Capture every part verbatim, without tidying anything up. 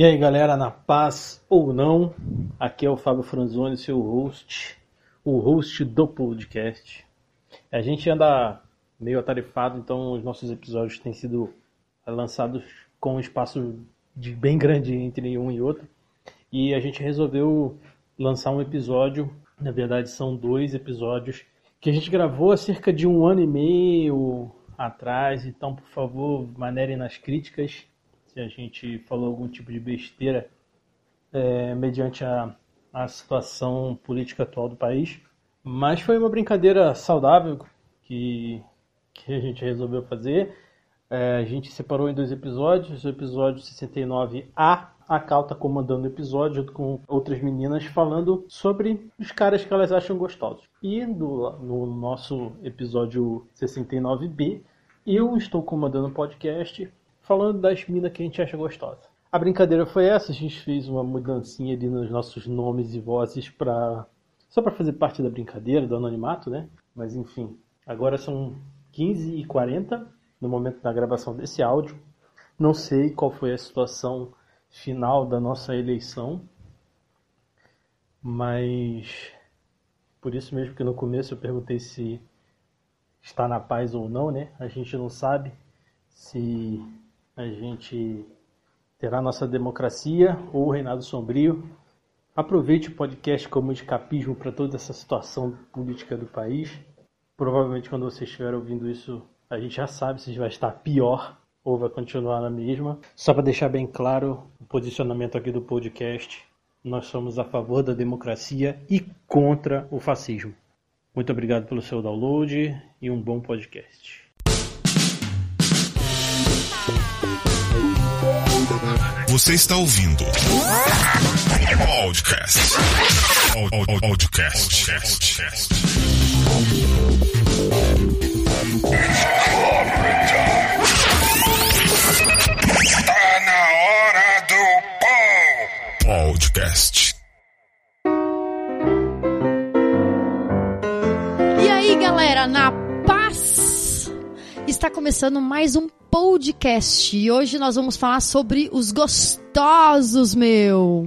E aí galera, na paz ou não, aqui é o Fábio Franzoni, seu host, o host do podcast. A gente anda meio atarefado, então os nossos episódios têm sido lançados com um espaço de bem grande entre um e outro. E a gente resolveu lançar um episódio, na verdade são dois episódios, que a gente gravou há cerca de um ano e meio atrás, então por favor, manerem nas críticas se a gente falou algum tipo de besteira é, mediante a, a situação política atual do país. Mas foi uma brincadeira saudável que, que a gente resolveu fazer. É, a gente separou em dois episódios. O episódio sessenta e nove A, a Cal tá comandando o episódio junto com outras meninas falando sobre os caras que elas acham gostosos. E no, no nosso episódio sessenta e nove B, eu estou comandando o podcast falando das minas que a gente acha gostosa. A brincadeira foi essa, a gente fez uma mudancinha ali nos nossos nomes e vozes pra... só para fazer parte da brincadeira, do anonimato, né? Mas enfim, agora são quinze e quarenta no momento da gravação desse áudio. Não sei qual foi a situação final da nossa eleição, mas por isso mesmo que no começo eu perguntei se está na paz ou não, né? A gente não sabe se a gente terá nossa democracia ou o reinado sombrio. Aproveite o podcast como escapismo para toda essa situação política do país. Provavelmente quando você estiver ouvindo isso, a gente já sabe se vai estar pior ou vai continuar na mesma. Só para deixar bem claro o posicionamento aqui do podcast, nós somos a favor da democracia e contra o fascismo. Muito obrigado pelo seu download e um bom podcast. Você está ouvindo Podcast. Podcast. Está na hora do pão. Podcast. E aí, galera, na paz? Está começando mais um podcast e hoje nós vamos falar sobre os gostosos, meu.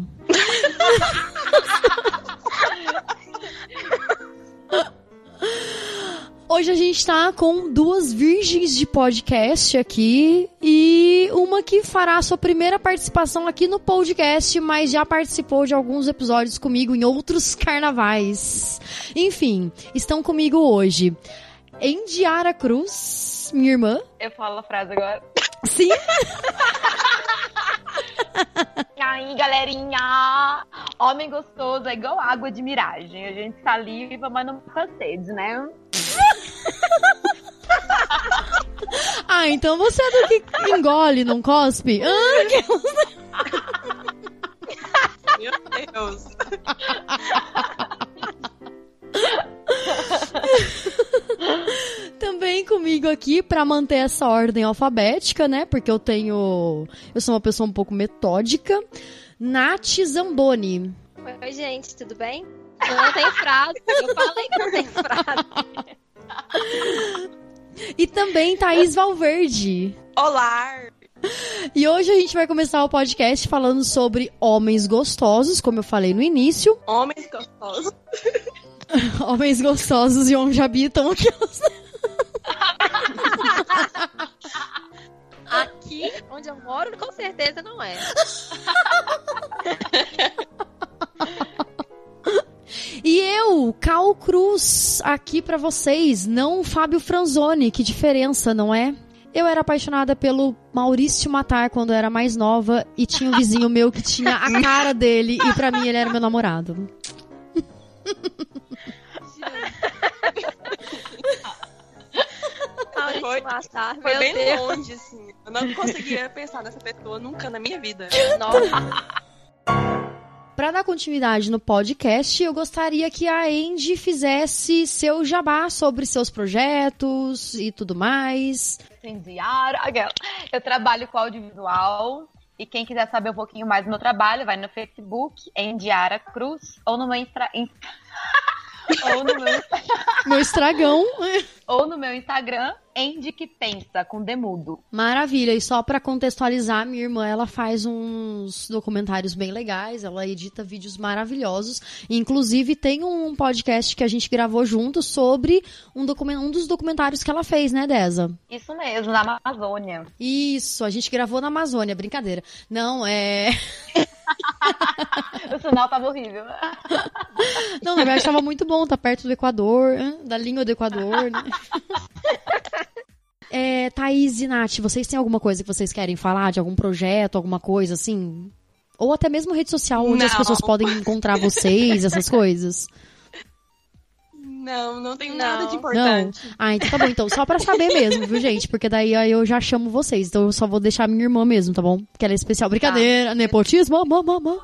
Hoje a gente tá com duas virgens de podcast aqui e uma que fará a sua primeira participação aqui no podcast, mas já participou de alguns episódios comigo em outros carnavais. Enfim, estão comigo hoje Endiara Cruz, minha irmã. Eu falo a frase agora. Sim. E aí, galerinha? Homem gostoso é igual água de miragem. A gente saliva, mas não fica sede, né? Ah, então você é do que engole, não cospe? Ah, que... Meu Deus. Também comigo aqui pra manter essa ordem alfabética, né? Porque eu tenho... eu sou uma pessoa um pouco metódica. Nath Zamboni. Oi, gente, tudo bem? Eu não tenho frase. Eu falei que não tenho frase. E também Thaís Valverde. Olá! E hoje a gente vai começar o podcast falando sobre homens gostosos, como eu falei no início. Homens gostosos. Homens gostosos e onde habitam aquelas... Aqui onde eu moro, com certeza não é. E eu, Cal Cruz, aqui pra vocês, não o Fábio Franzoni, que diferença, não é? Eu era apaixonada pelo Maurício Matar quando eu era mais nova e tinha um vizinho meu que tinha a cara dele e pra mim ele era meu namorado. Foi, Matar, foi meu bem Deus. longe, assim. Eu não conseguia pensar nessa pessoa nunca na minha vida. Nossa. Para dar continuidade no podcast, eu gostaria que a Andy fizesse seu jabá sobre seus projetos e tudo mais. Endiara. Eu trabalho com audiovisual e quem quiser saber um pouquinho mais do meu trabalho, vai no Facebook, Endiara Cruz, ou no meu Instra... ou no meu, Meu estragão. ou no meu Instagram, Andy que pensa, com demudo. Maravilha. E só pra contextualizar, minha irmã, ela faz uns documentários bem legais, ela edita vídeos maravilhosos. Inclusive, tem um podcast que a gente gravou junto sobre um, document... um dos documentários que ela fez, né, Deza? Isso mesmo, na Amazônia. Isso, a gente gravou na Amazônia, brincadeira. Não, é... O sinal tava horrível. Não, na verdade tava muito bom, tá perto do Equador, da língua do Equador, né? É, Thaís e Nath, vocês têm alguma coisa que vocês querem falar? De algum projeto, alguma coisa assim? Ou até mesmo rede social, onde Não. as pessoas podem encontrar vocês, essas coisas? Não, não tenho Não. nada de Não? importante. Ah, então tá bom. Então, só pra saber mesmo, viu, gente? Porque daí aí eu já chamo vocês. Então eu só vou deixar a minha irmã mesmo, tá bom? Porque ela é especial. Brincadeira, nepotismo, mamã, mamã.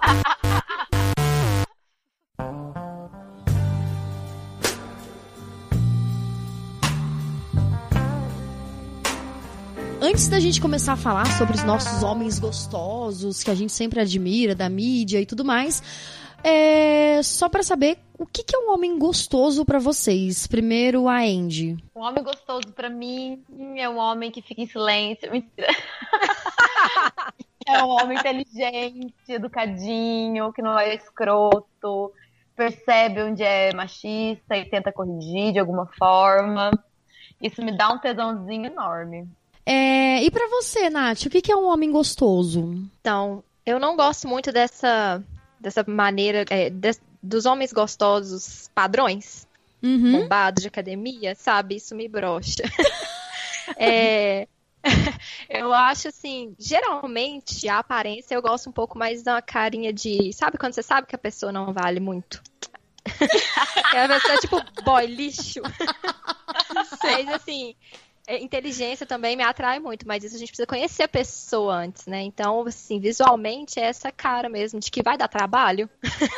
Antes da gente começar a falar sobre os nossos homens gostosos, que a gente sempre admira, da mídia e tudo mais, é só pra saber o que que é um homem gostoso pra vocês. Primeiro, a Andy. Um homem gostoso pra mim é um homem que fica em silêncio. Mentira. É um homem inteligente, educadinho, que não é escroto, percebe onde é machista e tenta corrigir de alguma forma. Isso me dá um tesãozinho enorme. É, e pra você, Nath, o que que é um homem gostoso? Então, eu não gosto muito dessa, dessa maneira, é, des- dos homens gostosos padrões, Uhum. bombados de academia, sabe? Isso me broxa. É, eu acho assim, geralmente a aparência eu gosto um pouco mais da carinha de, sabe quando você sabe que a pessoa não vale muito? E a pessoa é tipo boy lixo. Mas assim, é, inteligência também me atrai muito, mas isso a gente precisa conhecer a pessoa antes, né? Então, assim, visualmente é essa cara mesmo de que vai dar trabalho.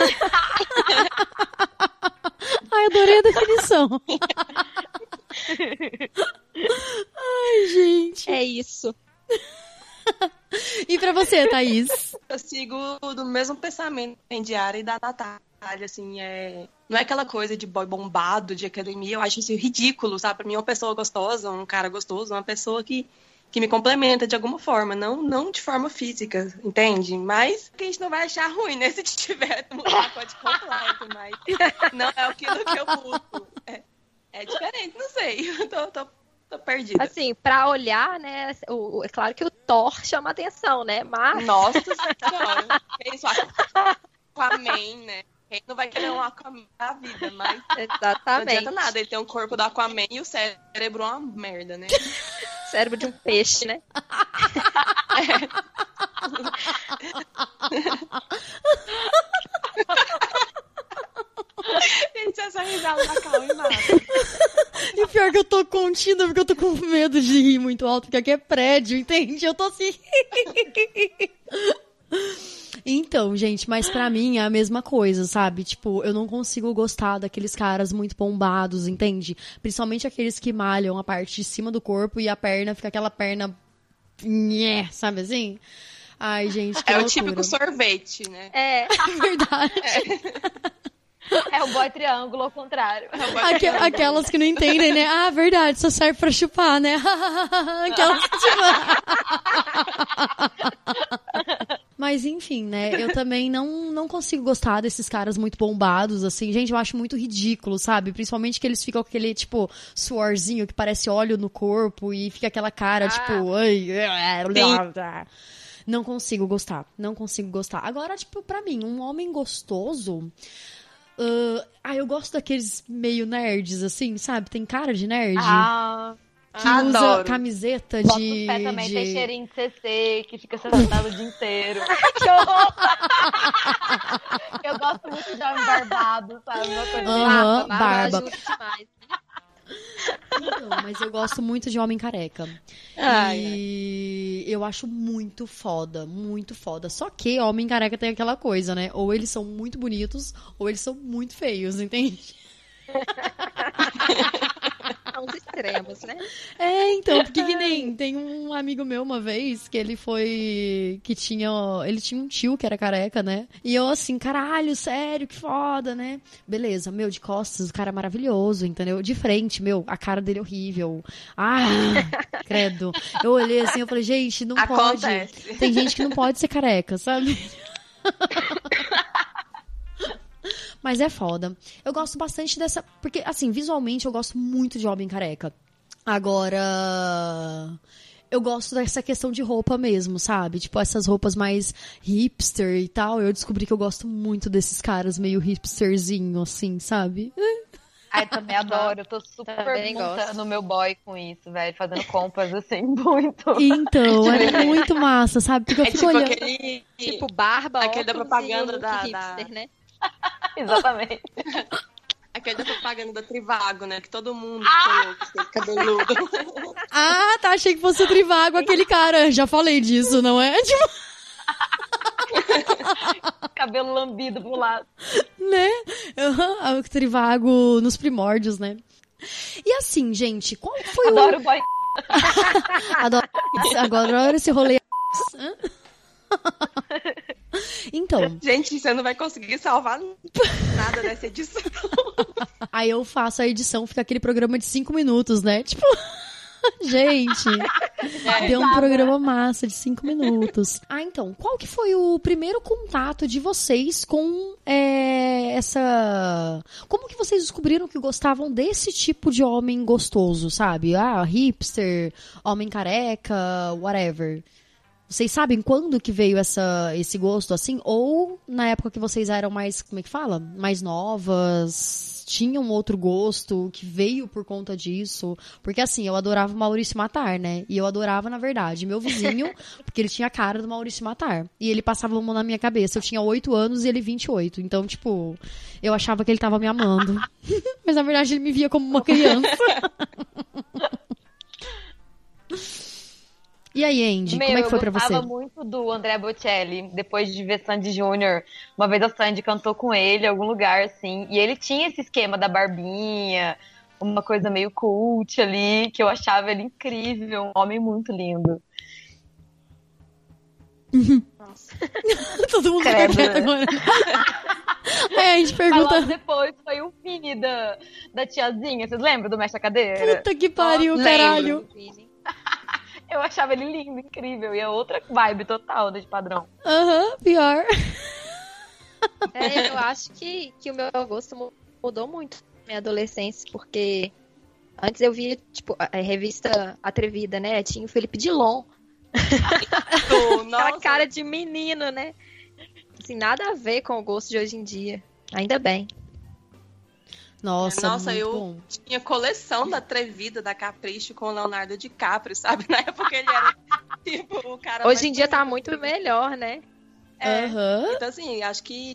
Ai, adorei a definição. Ai, gente. É isso. E pra você, Thaís? Eu sigo do mesmo pensamento em Diária e da Natália, assim, é... não é aquela coisa de boy bombado, de academia, eu acho isso ridículo, sabe? Pra mim, uma pessoa gostosa, um cara gostoso, uma pessoa que, que me complementa de alguma forma, não, não de forma física, entende? Mas que a gente não vai achar ruim, né? Se tiver um pacote completo, mas não é aquilo que eu busco. É, é diferente, não sei, eu tô, tô, tô perdida. Assim, pra olhar, né? O, o- é claro que o Thor chama atenção, né? Mas Nossa senhora, é isso, Aquaman, né? Quem não vai querer um Aquaman na vida, mas não exatamente. adianta nada. Ele tem o corpo do Aquaman e o cérebro é uma merda, né? Cérebro de um peixe, né? Gente, essa risada da Cal e mata. E pior que eu tô contida porque eu tô com medo de rir muito alto, porque aqui é prédio, entende? Eu tô assim. Então, gente, mas pra mim é a mesma coisa, sabe? Tipo, eu não consigo gostar daqueles caras muito bombados, entende? Principalmente aqueles que malham a parte de cima do corpo e a perna fica aquela perna... Nhé, sabe assim? Ai, gente, que É o loucura. típico sorvete, né? É, É verdade. É o boy triângulo ao contrário. Aque- aquelas que não entendem, né? Ah, verdade, só serve pra chupar, né? Aquelas que tipo... Mas enfim, né? Eu também não, não consigo gostar desses caras muito bombados, assim. Gente, eu acho muito ridículo, sabe? Principalmente que eles ficam com aquele, tipo, suorzinho que parece óleo no corpo e fica aquela cara, tipo... Ai, não consigo gostar, não consigo gostar. Agora, tipo, pra mim, um homem gostoso... Uh, ah, eu gosto daqueles meio nerds, assim, sabe? Tem cara de nerd. Ah, que usa adoro. camiseta bota de... os pés também, de... tem cheirinho de C C, que fica sentado o dia inteiro. Que horror! Eu gosto muito de homem barbado, sabe? Uma coisa assim. Aham, barba, barba. ajuda demais. Então, mas eu gosto muito de homem careca. Ai, e eu acho muito foda, muito foda. Só que homem careca tem aquela coisa, né? Ou eles são muito bonitos, ou eles são muito feios, entende? São os extremos, né? É, então, porque que nem tem um amigo meu uma vez que ele foi, que tinha, ele tinha um tio que era careca, né? E eu assim, caralho, sério, que foda, né? Beleza, meu, de costas, o cara é maravilhoso, entendeu? De frente, meu, a cara dele é horrível. Ah, credo. Eu olhei assim, eu falei, gente, não Acontece. pode. Tem gente que não pode ser careca, sabe? Mas é foda. Eu gosto bastante dessa... Porque, assim, visualmente eu gosto muito de homem careca. Agora... Eu gosto dessa questão de roupa mesmo, sabe? Tipo, essas roupas mais hipster e tal. Eu descobri que eu gosto muito desses caras meio hipsterzinho, assim, sabe? Ai, também adoro. Eu tô super Também montando gosto. o meu boy com isso, velho. Fazendo compras, assim, muito. Então, é muito massa, sabe? Porque eu É fico tipo olhando... aquele. Tipo, barba, Aquele da óculos propaganda e o look da- hipster, da- né? Exatamente. Aquele da propaganda da Trivago, né? Que todo mundo falou que tem cabeludo. Ah, tá, achei que fosse o Trivago, aquele cara. Já falei disso, não é? Tipo, Cabelo lambido pro lado. né? Uhum, o Trivago nos primórdios, né? E assim, gente, qual foi Adoro o... o boy. Adoro... Agora esse rolê... Hã? Então, Gente, você não vai conseguir salvar nada dessa edição. aí eu faço a edição, fica aquele programa de cinco minutos, né? Tipo, gente, deu um programa massa de cinco minutos. Ah, então, qual que foi o primeiro contato de vocês com é, essa... Como que vocês descobriram que gostavam desse tipo de homem gostoso, sabe? Ah, hipster, homem careca, whatever. Vocês sabem quando que veio essa, esse gosto, assim? Ou na época que vocês eram mais, como é que fala? Mais novas, tinham outro gosto que veio por conta disso? Porque assim, eu adorava o Maurício Matar, né? E eu adorava, na verdade, meu vizinho, porque ele tinha a cara do Maurício Matar. E ele passava a mão na minha cabeça. Eu tinha oito anos e ele vinte e oito. Então, tipo, eu achava que ele tava me amando. Mas na verdade ele me via como uma criança. E aí, Andy, Meu, como é que foi pra eu você? gostava muito do André Bocelli, depois de ver Sandy Júnior. Uma vez a Sandy cantou com ele em algum lugar, assim, e ele tinha esse esquema da barbinha, uma coisa meio cult ali, que eu achava ele incrível, um homem muito lindo. Nossa. Todo mundo Credo, fica quieto né? agora. É, a gente Mas pergunta... logo depois foi o Vini da, da tiazinha, vocês lembram do Mexe a Cadeira? Puta que pariu, Lembro. caralho. Eu achava ele lindo, incrível, e é outra vibe total de padrão. Aham, pior. É, eu acho que, que o meu gosto mu- mudou muito na minha adolescência, porque antes eu via, tipo, a a revista Atrevida, né? Tinha o Felipe Dilon. Aquela Nossa, cara de menino, né? Assim, nada a ver com o gosto de hoje em dia. Ainda bem. Nossa, Nossa, muito eu bom. tinha coleção da Atrevida, da Capricho com o Leonardo DiCaprio, sabe? Na época ele era, tipo, o cara Hoje mais em dia tá bonito. muito melhor, né? É. Aham. Então, assim, acho que...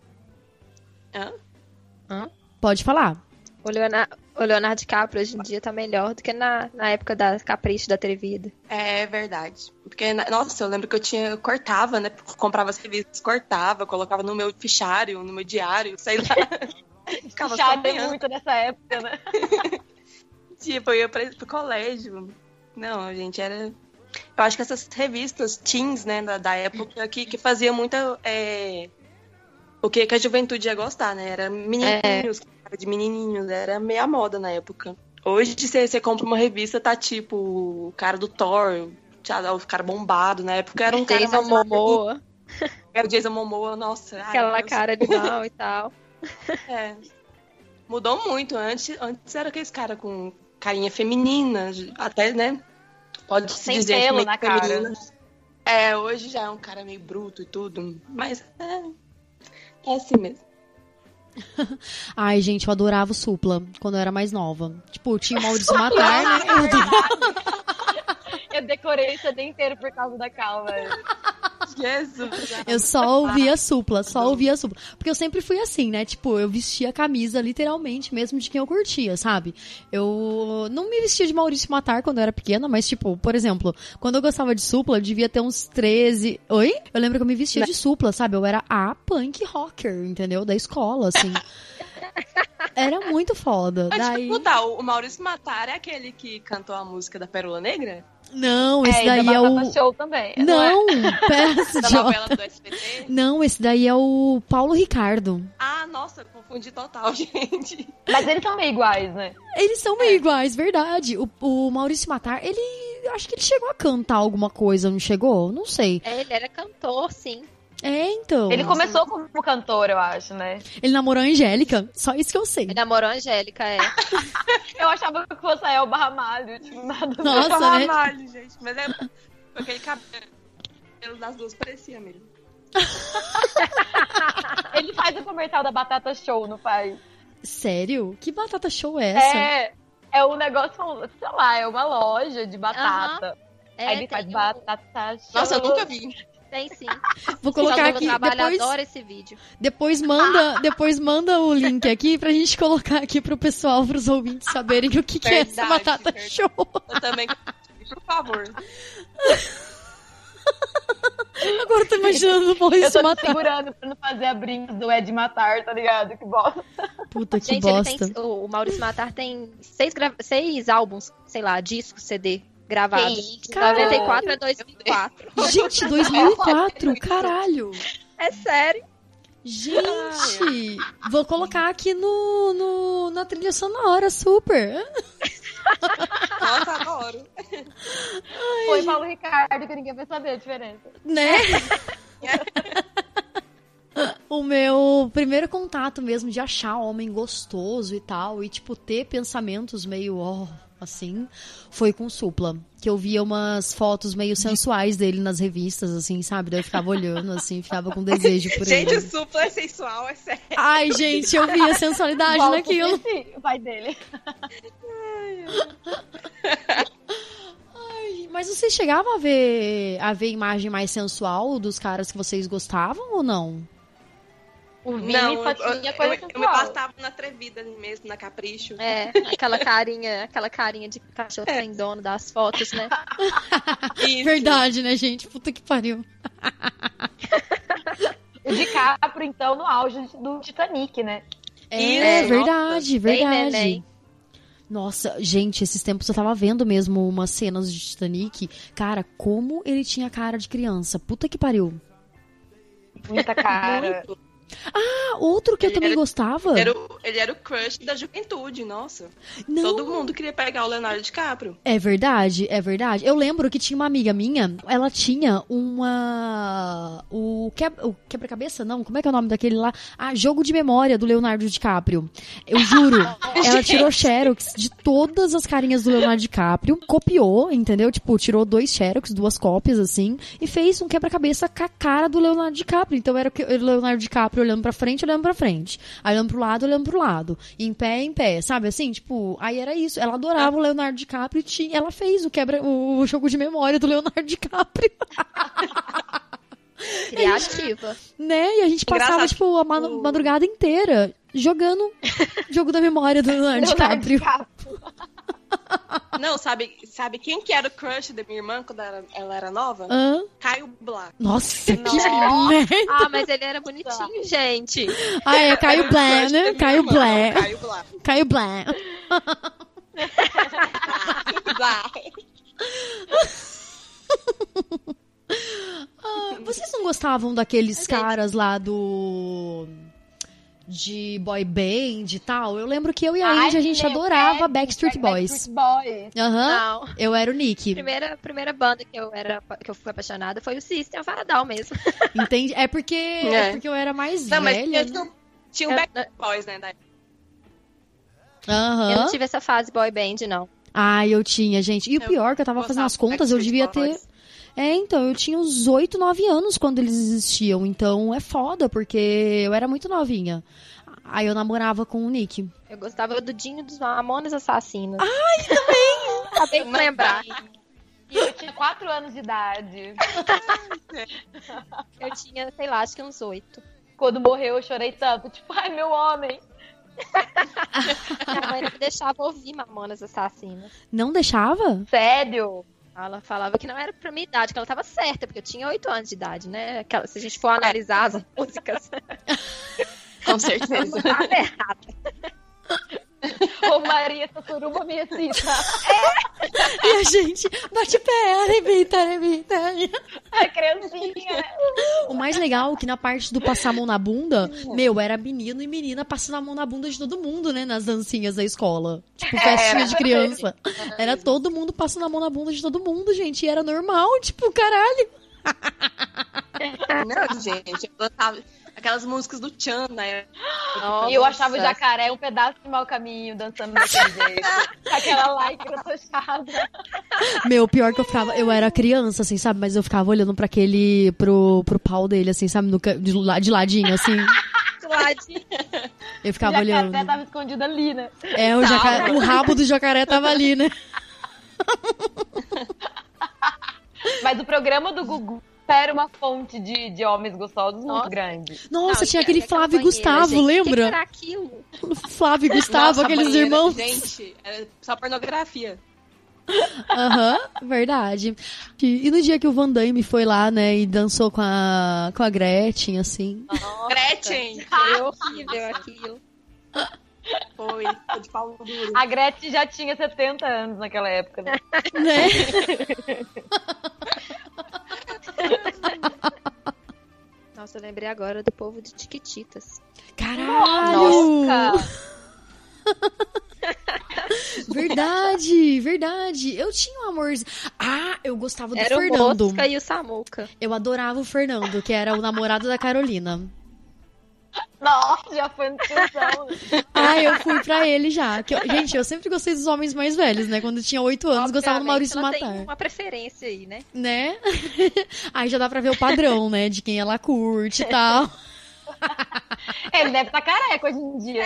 Hã? Pode falar. O Leonardo, o Leonardo DiCaprio hoje em dia tá melhor do que na, na época da Capricho, da Atrevida. É verdade. Porque, nossa, eu lembro que eu tinha, eu cortava, né? Comprava as revistas, cortava, colocava no meu fichário, no meu diário, sei lá. Ficava só Chata ganhando. muito nessa época, né? Tipo, eu ia pra, pro colégio. Não, gente, era... Eu acho que essas revistas teens, né, da, da época, que, que fazia muita... É... O que, que a juventude ia gostar, né? Era menininhos, cara de menininhos, era meia moda na época. Hoje, se você compra uma revista, tá tipo o cara do Thor, o cara bombado. Na época era um cara Jason mais Momoa, Era o Jason Momoa, nossa. ai, aquela Deus. cara de mal e tal. É. Mudou muito. Antes, antes era aqueles cara com carinha feminina, até, né? Pode se Sem dizer pelo meio na cara. feminina. É, hoje já é um cara meio bruto e tudo, mas é, é assim mesmo. Ai, gente, eu adorava o Supla quando eu era mais nova. Tipo, tinha o Maurício Matar, né? Eu adorava. Eu decorei esse dia inteiro por causa da Cal, velho. Jesus. Eu só ouvia Supla, só ouvia Supla. Porque eu sempre fui assim, né? Tipo, eu vestia a camisa literalmente mesmo de quem eu curtia, sabe? Eu não me vestia de Maurício Matar quando eu era pequena, mas tipo, por exemplo, quando eu gostava de Supla, eu devia ter uns treze... Oi? Eu lembro que eu me vestia de Supla, sabe? Eu era a punk rocker, entendeu? Da escola, assim. Era muito foda. Mas Daí... tipo, tá, o Maurício Matar é aquele que cantou a música da Pérola Negra? Não, esse É, e daí da é Batata o... Show também. é? Não, pera, Da novela idiota. do S B T? Não, esse daí é o Paulo Ricardo. Ah, nossa, confundi total, gente. Mas eles são meio iguais, né? Eles são meio iguais, verdade. O, o Maurício Matar, ele... Acho que ele chegou a cantar alguma coisa, não chegou? Não sei. É, ele era cantor, sim. É, então. Ele começou como cantor, eu acho, né? Ele namorou a Angélica, só isso que eu sei. Ele namorou a Angélica, é. Eu achava que fosse a Elba Ramalho, tipo, nada a ver. Nossa, Tava né? mal, gente. Mas é com aquele cabelo das duas parecia mesmo. Ele faz o comercial da Batata Show, não faz? Sério? Que batata show é essa? É, é um negócio, sei lá, é uma loja de batata. É, Aí ele faz tem, um- batata show. Nossa, eu nunca vi. tem sim. Vou colocar Só que aqui, o trabalho depois, adora esse vídeo. depois, manda, depois manda o link aqui pra gente colocar aqui pro pessoal, pros ouvintes saberem o que, que é essa Verdade, batata verdade. show. Eu também. Por favor. Agora eu tô imaginando o Eu Maurício tô te Matar. segurando pra não fazer a brinca do Ed Matar, tá ligado? Que bosta. Puta que Gente, ele bosta. tem, o, o Maurício Matar tem seis, gra- seis álbuns, sei lá, discos, C D gravados. Que De Caralho. noventa e quatro a dois mil e quatro. Gente, dois mil e quatro, caralho. É sério. Gente, vou colocar aqui no, no, na trilha sonora, super. Nossa, adoro. Foi Paulo Ricardo que ninguém vai saber a diferença. Né? O meu primeiro contato mesmo de achar homem gostoso e tal, e tipo, ter pensamentos meio, ó, assim, foi com o Supla. Que eu via umas fotos meio sensuais dele nas revistas, assim, sabe? Daí eu ficava olhando, assim, ficava com desejo por Gente, ele. o Supla é sensual, é sério. Ai, gente, eu via sensualidade Igual o naquilo. Suplicy, o pai dele. Ai, mas vocês chegavam a ver, a ver imagem mais sensual dos caras que vocês gostavam ou não? O Vini Não, só eu, tinha eu, coisa eu, eu me sensual. bastava na atrevida mesmo, na Capricho. É, aquela carinha, aquela carinha de cachorro É. sem dono das fotos, né? Isso. Verdade, né, gente? Puta que pariu. O DiCaprio, então, no auge do Titanic, né? É, Isso, verdade, Bem verdade. neném. Nossa, gente, esses tempos eu tava vendo mesmo umas cenas de Titanic. Cara, como ele tinha cara de criança. Puta que pariu. Muita cara. Muito. Ah, outro que eu Ele também era- gostava. Ele era, o, ele era o crush da juventude, nossa. Não, Todo mundo queria pegar o Leonardo DiCaprio. é verdade, é verdade. Eu lembro que tinha uma amiga minha, ela tinha uma... O, que... o quebra-cabeça, não, como é que é o nome daquele lá? Ah, jogo de memória do Leonardo DiCaprio. Eu juro, ela tirou xerox de todas as carinhas do Leonardo DiCaprio, copiou, entendeu? Tipo, tirou dois xerox, duas cópias, assim, e fez um quebra-cabeça com a cara do Leonardo DiCaprio. Então era o que- o Leonardo DiCaprio olhando pra frente, olhando pra frente. Aí olhando pro lado, olhando pro lado. Em pé, em pé, sabe assim? Tipo, aí era isso. Ela adorava o Leonardo DiCaprio e tinha, ela fez o quebra, o jogo de memória do Leonardo DiCaprio. Criativa. Né? E a gente passava, Engraçado. tipo, a ma- O- madrugada inteira jogando jogo da memória do Leonardo Leonardo DiCaprio. DiCaprio. Não, sabe, sabe quem que era o crush da minha irmã quando ela, ela era nova? Hã? Caio Blá. Nossa, que Nossa. merda. Ah, mas ele era bonitinho, gente. Ah, é Caio Blé, Crush da né? minha Caio irmã, Blé. Caio Blá. Caio Blé. Blá. Ah, vocês não gostavam daqueles caras lá do... de boy band e tal? Eu lembro que eu e a Ai, Indy, a gente meu, adorava Backstreet- Backstreet Boys. Backstreet Boys. Aham. Não. Eu era o Nick. A primeira, primeira banda que eu, era, que eu fui apaixonada foi o System of a Down mesmo. Entende? É porque, é. É. porque eu era mais Não, mas velha. tinha, né? tinha o Eu- Backstreet Boys, né? da- Aham. Eu não tive essa fase boy band, não. Ah, eu tinha, gente. E o Eu pior, que eu tava fazendo gostava as do contas, eu Backstreet devia ter... Boys. É, então, eu tinha uns oito, nove anos quando eles existiam. Então, é foda, porque eu era muito novinha. Aí eu namorava com o Nick. Eu gostava do Dinho dos Mamonas Assassinos. Ai, também! Acabei de lembrar. E eu tinha quatro anos de idade. Eu tinha, sei lá, acho que uns oito. Quando morreu, eu chorei tanto. Tipo, ai, meu homem. Minha mãe não me deixava ouvir Mamonas Assassinas. Não deixava? Sério? Ela falava que não era pra minha idade, que ela tava certa, porque eu tinha oito anos de idade, né? Aquela- se a gente for analisar as músicas. Com certeza. Tá errado. Ô Maria, essa suruba me excita. E a gente bate pé, arrebenta, arrebenta. A criancinha. O mais legal é que na parte do passar a mão na bunda, meu, era menino e menina passando a mão na bunda de todo mundo, né? Nas dancinhas da escola. Tipo, festinha de criança. Era todo mundo passando a mão na bunda de todo mundo, gente. E era normal, tipo, caralho. Não, gente, eu gostava. Aquelas músicas do Tchan, né? E eu achava o jacaré um pedaço de mau caminho, dançando daquele jeito. Aquela lycra tochada. Meu, pior que eu ficava, eu era criança, assim, sabe? Mas eu ficava olhando pra aquele, pro, pro pau dele, assim, sabe? No, de, de ladinho, assim. Do ladinho. Eu ficava O jacaré olhando. tava escondido ali, né? É, o, jacaré, o rabo do jacaré tava ali, né? Mas o programa do Gugu era uma fonte de, de homens gostosos Nossa. muito grande. Nossa, Não, tinha e aquele aquela Flávio e banheira, Gustavo, gente, lembra? O que que era aquilo? Flávio e Gustavo, Nossa, aqueles banheira, irmãos. Gente, era só pornografia. Aham, verdade. E, e no dia que o Van Damme foi lá, né, e dançou com a, com a Gretchen, assim. Gretchen! Foi horrível aquilo. Foi, foi de pau duro. A Gretchen já tinha setenta anos naquela época, né? Né? Nossa, eu lembrei agora do povo de Tiquititas. Caralho! Nossa! Verdade, verdade. Eu tinha um amorzinho. Ah, eu gostava do Era Fernando. o Mosca e o Samuca. Eu adorava o Fernando, que era o namorado da Carolina. Nossa, já foi no tiozão. Ah, eu fui pra ele já. Que eu- gente, eu sempre gostei dos homens mais velhos, né? Quando eu tinha oito anos, gostava do Maurício ela Matar. tem uma preferência aí, né? Né? Aí já dá pra ver o padrão, né? De quem ela curte e tal. Ele deve estar careca hoje em dia.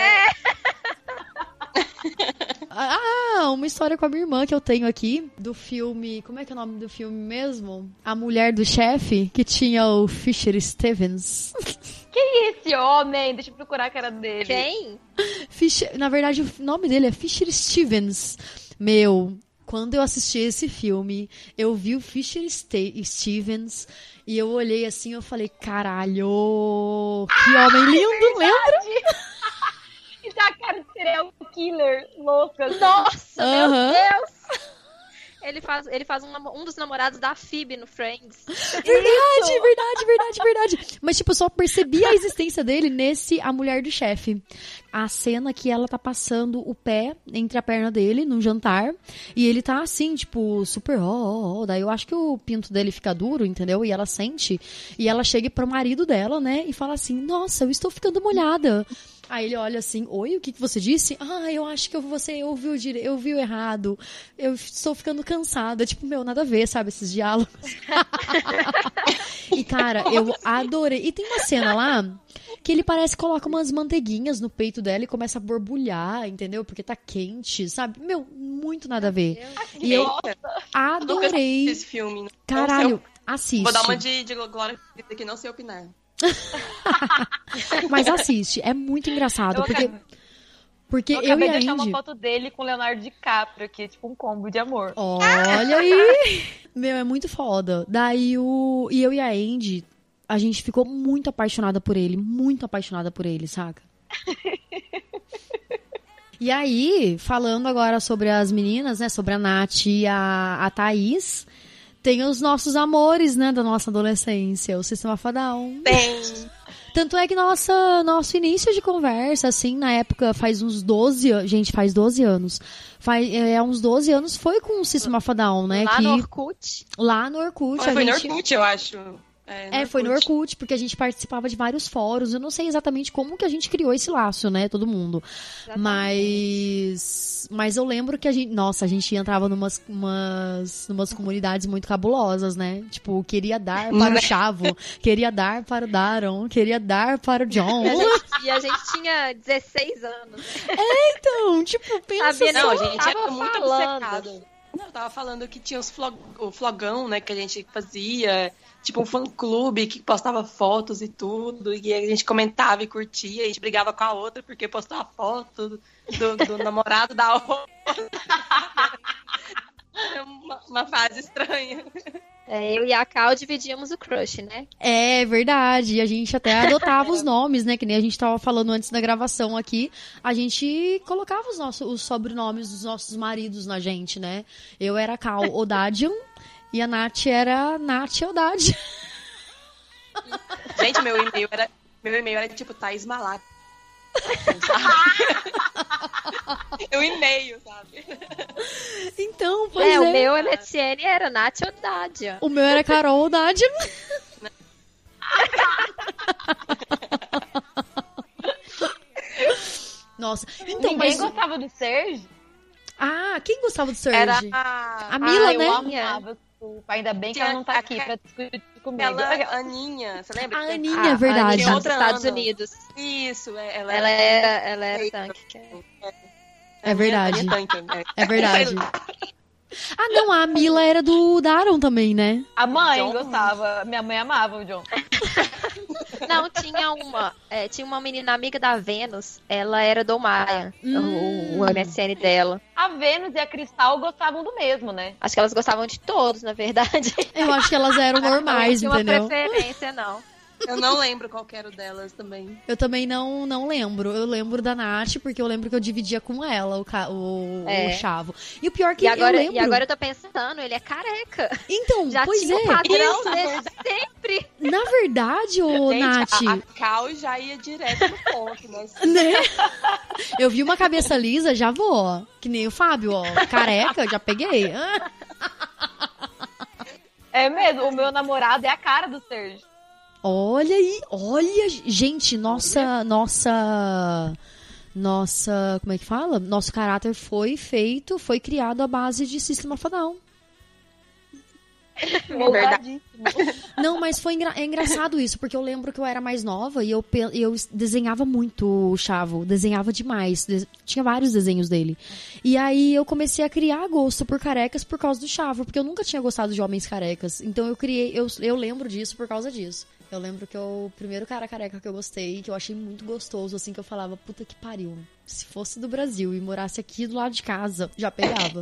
Ah, uma história com a minha irmã que eu tenho aqui, do filme... Como é que é o nome do filme mesmo? A Mulher do Chefe, que tinha o Fisher Stevens. Quem é esse homem? Deixa eu procurar a cara dele. Quem? Fisher, na verdade, o nome dele é Fisher Stevens. Meu, quando eu assisti esse filme, eu vi o Fisher Ste- Stevens e eu olhei assim, eu falei, caralho, que homem lindo, lembra? E tá a cara de serial killer louca. Nossa, Aham. meu Deus! Ele faz, ele faz um, namo- um dos namorados da Phoebe no Friends. Verdade, verdade, verdade, verdade. Mas, tipo, eu só percebi a existência dele nesse A Mulher do Chefe. A cena que ela tá passando o pé entre a perna dele num jantar. E ele tá assim, tipo, super ó, ó, ó. Daí eu acho que o pinto dele fica duro, entendeu? E ela sente. E ela chega pro marido dela, né? E fala assim, nossa, eu estou ficando molhada. Aí ele olha assim, oi, o que, que você disse? Ah, eu acho que você ouviu, dire... eu ouviu errado. Eu estou ficando cansada. Tipo, meu, nada a ver, sabe, esses diálogos. E, cara, eu adorei. E tem uma cena lá que ele parece que coloca umas manteiguinhas no peito dela e começa a borbulhar, entendeu? Porque tá quente, sabe? Meu, muito nada a ver. E eu Nunca adorei. assisti esse filme. Não sei Caralho, op- assiste. Vou dar uma de, de Glória aqui, não sei opinar. Mas assiste, é muito engraçado. Eu Porque, acabei- porque Eu eu, acabei e de a achar uma Indy... foto dele com o Leonardo DiCaprio, que é tipo um combo de amor. Olha aí! Meu, é muito foda. Daí o. E eu e a Andy, a gente ficou muito apaixonada por ele. Muito apaixonada por ele, saca? E aí, falando agora sobre as meninas, né? Sobre a Nath e a, a Thaís, tem os nossos amores, né? Da nossa adolescência, o Sistema Fadal. Tem. Tanto é que nossa, nosso início de conversa, assim, na época, faz uns doze anos. Gente, faz doze anos. Faz, é, uns doze anos foi com o System of a Down, né? Lá que, no Orkut. lá no Orkut. Foi, a foi no gente, Orkut, eu acho. É, É, foi no Orkut, porque a gente participava de vários fóruns. Eu não sei exatamente como que a gente criou esse laço, né? Todo mundo. Mas. Mas eu lembro que a gente. Nossa, a gente entrava numas, umas, numas comunidades muito cabulosas, né? Tipo, queria dar para o Chavo, queria dar para o Daron, queria dar para o John. E a gente, e a gente tinha dezesseis anos. Né? Então, tipo, pensa Sabia Não, só. a gente Tava era muito falando. obcecado. Não, eu tava falando que tinha os flog... o flogão, né, que a gente fazia, tipo um fã-clube que postava fotos e tudo, e a gente comentava e curtia, a gente brigava com a outra porque postava foto do, do namorado da outra. É uma, uma fase estranha. É, eu e a Cal dividíamos o crush, né? É verdade, e a gente até adotava os nomes, né? Que nem a gente tava falando antes da gravação aqui. A gente colocava os, nossos, os sobrenomes dos nossos maridos na gente, né? Eu era Cal Odadian e a Nath era Nath Odadian. Gente, meu e-mail era, meu e-mail era tipo Thaís Malac. Eu e-mail, sabe? Então, pois É, é. o meu M S N era Nath Odádia. O meu era Carol Odadian. Nossa, então, Ninguém mas... gostava do Serge? Ah, quem gostava do Serge? Era a, A Mila, ah, eu né? amava. Desculpa. Ainda bem que Tinha ela não tá a- aqui pra discutir comigo. aquela Aninha, você lembra? A que- Aninha, Ah, é verdade. a Aninha dos Outra Estados Ana. Unidos. Isso, é, ela, Ela era, ela era tanque. É verdade. Aninha Tanque, né? É verdade. Ah, não, a Mila era do Daron também, né? A mãe John. gostava. Minha mãe amava o John. Não, tinha uma, é, tinha uma menina amiga da Vênus, ela era do Maia, Hum. o, o M S N dela. A Vênus e a Cristal gostavam do mesmo, né? Acho que elas gostavam de todos, na verdade. Eu acho que elas eram normais, Não tinha entendeu? uma preferência, não. Eu não lembro qual que era o delas também. Eu também não, não lembro. Eu lembro da Nath, porque eu lembro que eu dividia com ela o, ca- o, É. o chavo. E o pior que E agora, eu lembro... e agora eu tô pensando, ele é careca. Então, Já pois tinha é. o padrão Isso, desde sempre. Na verdade, ô Gente, Nath... a, a Cal já ia direto no ponto, né? Né? Eu vi uma cabeça lisa, já vou, ó. Que nem o Fábio, ó. Careca, já peguei. Ah. É mesmo, o meu namorado é a cara do Serge. Olha aí, olha, gente, nossa, nossa, nossa, como é que fala? Nosso caráter foi feito, foi criado à base de System of a Down. Moldadíssimo. Não, mas foi engra- é engraçado isso, porque eu lembro que eu era mais nova e eu, pe- eu desenhava muito o Chavo, desenhava demais, de- tinha vários desenhos dele. E aí eu comecei a criar gosto por carecas por causa do Chavo, porque eu nunca tinha gostado de homens carecas. Então eu criei, eu, eu lembro disso por causa disso. Eu lembro que eu, o primeiro cara careca que eu gostei, que eu achei muito gostoso, assim, que eu falava, puta que pariu. Se fosse do Brasil e morasse aqui do lado de casa, já pegava.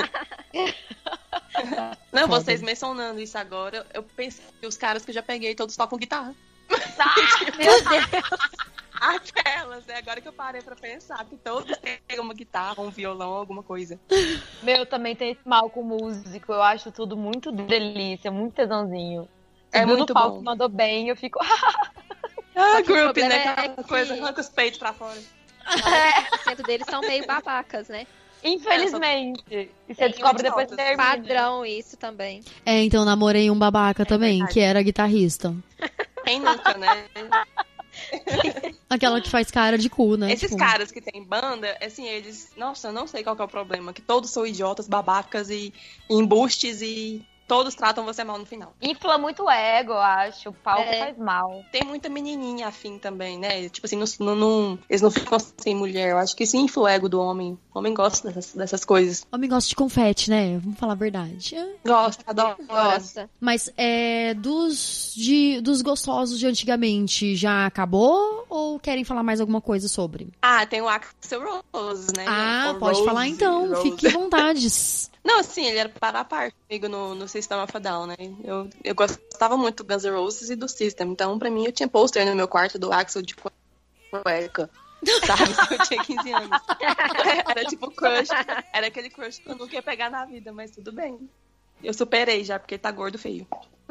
Não, Foda. vocês mencionando isso agora, eu pensei que os caras que eu já peguei todos tocam guitarra. Meu Deus. Aquelas, é agora que eu parei pra pensar, que todos têm uma guitarra, um violão, alguma coisa. Meu também tem esse mal com músico. Eu acho tudo muito delícia, muito tesãozinho. É Subiu muito no palco, bom. mandou bem, eu fico. Ah, que o group, problema né? é Aquela que- coisa, arranca os peitos pra fora. O centro deles são meio babacas, né? Infelizmente. E você Tem descobre umas depois que notas. termina. Padrão isso também. É, então namorei um babaca também, verdade. que era guitarrista. Quem nunca, né? Aquela que faz cara de cu, né? Esses Tipo, caras que tem banda, assim, eles... Nossa, eu não sei qual que é o problema. Que todos são idiotas, babacas e embustes e todos tratam você mal no final. Infla muito o ego, eu acho. O palco É. faz mal. Tem muita menininha afim também, né? Tipo assim, não, não, não- eles não ficam sem mulher. Eu acho que isso infla o ego do homem. O homem gosta dessas, dessas coisas. Homem gosta de confete, né? Vamos falar a verdade. É. Gosta, adora. Gosta. Mas é, dos, de, dos gostosos de antigamente, já acabou? Ou querem falar mais alguma coisa sobre? Ah, tem o Axl Rose, né? Ah, Ou pode Rose, falar então. Rose. Fique à vontade. Não, assim, ele era para a parte comigo no, no System of a Down, né? Eu, eu gostava muito do Guns N' Roses e do System. Então, pra mim, eu tinha pôster no meu quarto do Axl de cueca. Sabe? Eu tinha quinze anos. Era tipo crush. Era aquele crush que eu nunca ia pegar na vida, mas tudo bem. Eu superei já, porque ele tá gordo feio.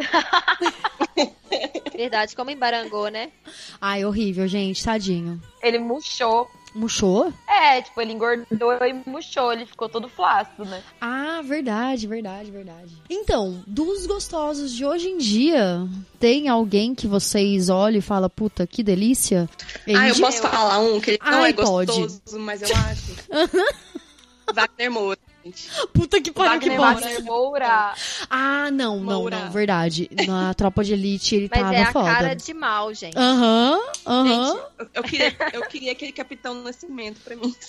Verdade, como embarangou, né? Ai, horrível, gente. Tadinho. Ele murchou. Murchou? É, tipo, ele engordou e murchou. Ele ficou todo flácido, né? Ah, verdade, verdade, verdade. Então, dos gostosos de hoje em dia, tem alguém que vocês olham e falam, puta, que delícia? Ah, eu Indi- posso falar um que ele não Ai, é gostoso, mas eu acho. Wagner Moura, gente. Puta que pariu, que Wagner bosta. Wagner Moura. Ah, não, não, Moura. não, verdade. Na Tropa de Elite ele Mas tava é a foda. cara de mal, gente. Aham, aham. Gente, eu, eu queria, eu queria aquele Capitão Nascimento pra mim.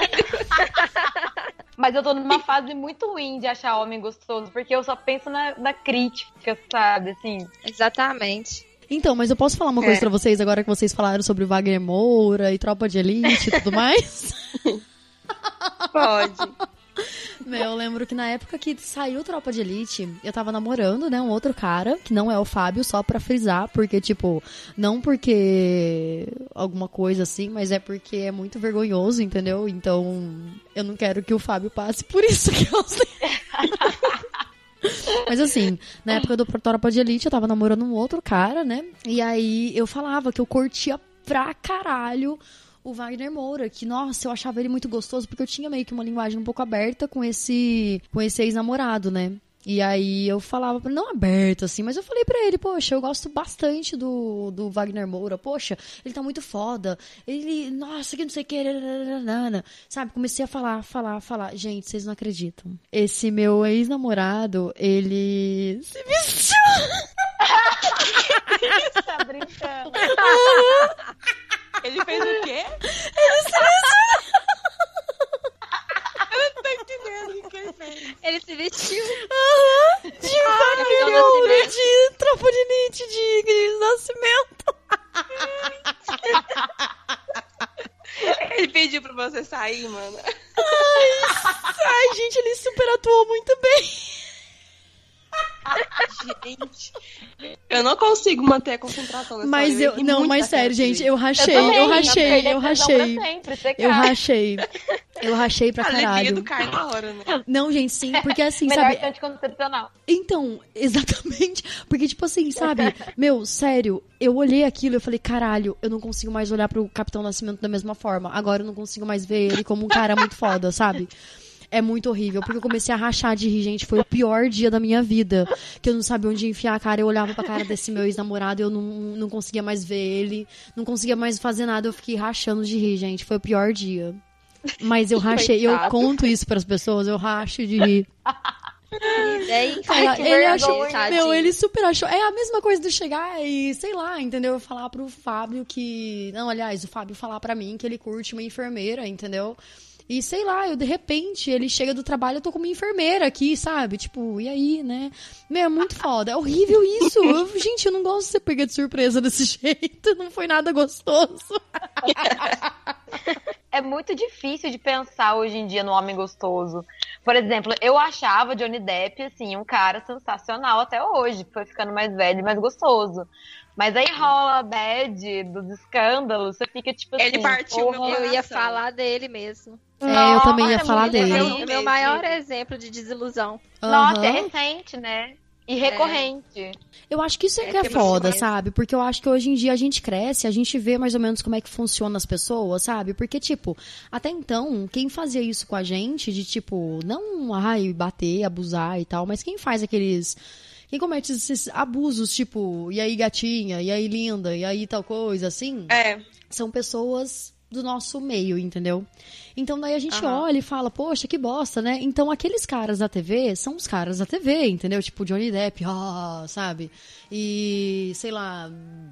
Mas eu tô numa fase muito ruim de achar homem gostoso, porque eu só penso na, na crítica, sabe? Assim, Exatamente. Então, mas eu posso falar uma coisa É. pra vocês agora que vocês falaram sobre o Wagner Moura e Tropa de Elite e tudo mais? Pode. Meu, eu lembro que na época que saiu Tropa de Elite, eu tava namorando, né, um outro cara, que não é o Fábio, só pra frisar, porque, tipo, não porque alguma coisa assim, mas é porque é muito vergonhoso, entendeu? Então, eu não quero que o Fábio passe por isso que eu sei. Mas assim, na época do Tropa de Elite, eu tava namorando um outro cara, né? E aí eu falava que eu curtia pra caralho o Wagner Moura, que, nossa, eu achava ele muito gostoso, porque eu tinha meio que uma linguagem um pouco aberta com esse, com esse ex-namorado, né? E aí eu falava, pra ele, não aberto, assim, mas eu falei pra ele, poxa, eu gosto bastante do, do Wagner Moura, poxa, ele tá muito foda, ele, nossa, que não sei o que, sabe? Comecei a falar, falar, falar. Gente, vocês não acreditam. Esse meu ex-namorado, ele se vestiu. Tá brincando. Ele fez o quê? Ele se vestiu. Eu não tô entendendo o que ele fez. Ele se vestiu. Aham. De Wagner Moura, de Tropa de Elite, de Cris Nascimento. Ele pediu pra você sair, mano. Ai, ai, gente, ele super atuou muito bem. Gente, eu não consigo manter a concentração nessa Mas hora. eu, ri não, muito mas da sério, cara gente, dele. eu rachei, também, eu ia rachei, perder eu tesão rachei. pra sempre, você Eu cai. rachei. Eu rachei pra A alegria caralho. do cai na hora, né? Não, gente, sim, porque assim, Melhor sabe? que anticoncepcional. Então, exatamente. Porque, tipo assim, sabe? Meu, sério, eu olhei aquilo e eu falei, caralho, eu não consigo mais olhar pro Capitão Nascimento da mesma forma. Agora eu não consigo mais ver ele como um cara muito foda, sabe? É muito horrível, porque eu comecei a rachar de rir, gente. Foi o pior dia da minha vida. Que eu não sabia onde enfiar a cara. Eu olhava pra cara desse meu ex-namorado e eu não, não conseguia mais ver ele. Não conseguia mais fazer nada. Eu fiquei rachando de rir, gente. Foi o pior dia. Mas eu rachei. Eu Coitado. conto isso pras pessoas. Eu racho de rir. E aí, Fala, que ele achou, vergonha, tadinho. meu, ele super achou. É a mesma coisa de chegar e, sei lá, entendeu? Eu falar pro Fábio que. Não, aliás, o Fábio falar pra mim que ele curte uma enfermeira, entendeu? E sei lá, eu de repente, ele chega do trabalho, eu tô com uma enfermeira aqui, sabe? Tipo, e aí, né? Meu, é muito foda. É horrível isso. Eu, gente, eu não gosto de ser pega de surpresa desse jeito. Não foi nada gostoso. É muito difícil de pensar hoje em dia no homem gostoso. Por exemplo, eu achava Johnny Depp, assim, um cara sensacional até hoje. Foi ficando mais velho e mais gostoso. Mas aí rola a bad dos escândalos, você fica tipo assim... Ele partiu meu porra, eu ia coração. falar dele mesmo. É, eu também ia Nossa, falar muito dele. É ruim. o meu maior exemplo de desilusão. Nossa, é Aham. recente, né? E recorrente. Eu acho que isso é, É que é que é foda, mais- sabe? Porque eu acho que hoje em dia a gente cresce, a gente vê mais ou menos como é que funciona as pessoas, sabe? Porque, tipo, até então, quem fazia isso com a gente, de tipo, não, ai, bater, abusar e tal, mas quem faz aqueles... Quem comete esses abusos, tipo, e aí gatinha, e aí linda, e aí tal coisa, assim, É, são pessoas do nosso meio, entendeu? Então daí a gente Aham. olha e fala, poxa, que bosta, né? Então aqueles caras da T V são os caras da T V, entendeu? Tipo Johnny Depp, ah, sabe? E, sei lá,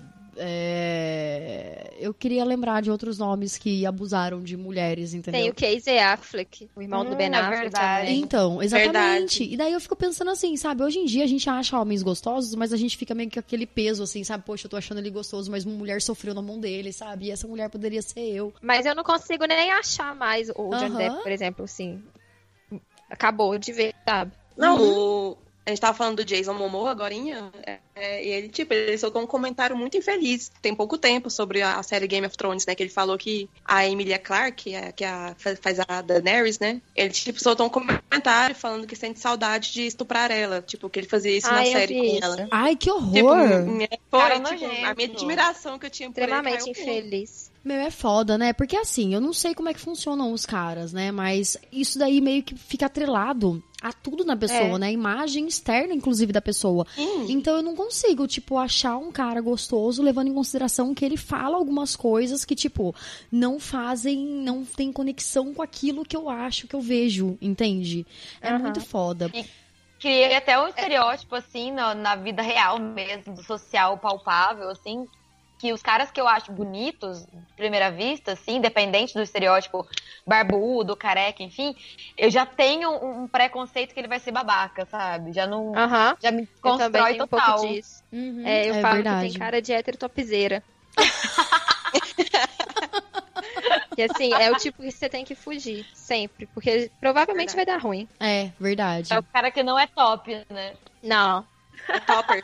é... eu queria lembrar de outros nomes que abusaram de mulheres, entendeu? Tem o Casey Affleck, o irmão Hum, do Ben é Affleck verdade. também. Então, exatamente. Verdade. E daí eu fico pensando assim, sabe? Hoje em dia a gente acha homens gostosos, mas a gente fica meio que com aquele peso, assim, sabe? Poxa, eu tô achando ele gostoso, mas uma mulher sofreu na mão dele, sabe? E essa mulher poderia ser eu. Mas eu não consigo nem achar mais o Johnny Aham. Depp, por exemplo, assim. Acabou de ver, sabe? não, Uhum. o... A gente tava falando do Jason Momoa agorinha, é, é, e ele, tipo, ele soltou um comentário muito infeliz, tem pouco tempo, sobre a, a série Game of Thrones, né, que ele falou que a Emilia Clarke, que, é, que é a, faz a Daenerys, né, ele, tipo, soltou um comentário falando que sente saudade de estuprar ela, tipo, que ele fazia isso Ah, na eu série vi com isso. ela. Ai, que Tipo, horror! minha- Cara foi, tipo, nojento. a minha admiração que eu tinha por ele Extremamente caiu por- infeliz. Meu, é foda, né? Porque assim, eu não sei como é que funcionam os caras, né? Mas isso daí meio que fica atrelado a tudo na pessoa, É. né? A imagem externa, inclusive, da pessoa. Sim. Então eu não consigo, tipo, achar um cara gostoso levando em consideração que ele fala algumas coisas que, tipo, não fazem, não tem conexão com aquilo que eu acho, que eu vejo, entende? É Aham. muito foda. Cria até um estereótipo, assim, na, na vida real mesmo, do social palpável, assim, que os caras que eu acho bonitos, de primeira vista, assim, independente do estereótipo barbudo, careca, enfim, eu já tenho um, um preconceito que ele vai ser babaca, sabe? Já não... Aham. Já me Eu também constrói tenho um total. pouco disso. Uhum, É, eu é falo verdade. que tem cara de hétero topzeira. E assim, é o tipo que você tem que fugir, sempre. Porque provavelmente vai dar ruim. É, verdade. É o cara que não é top, né? Não. É topper.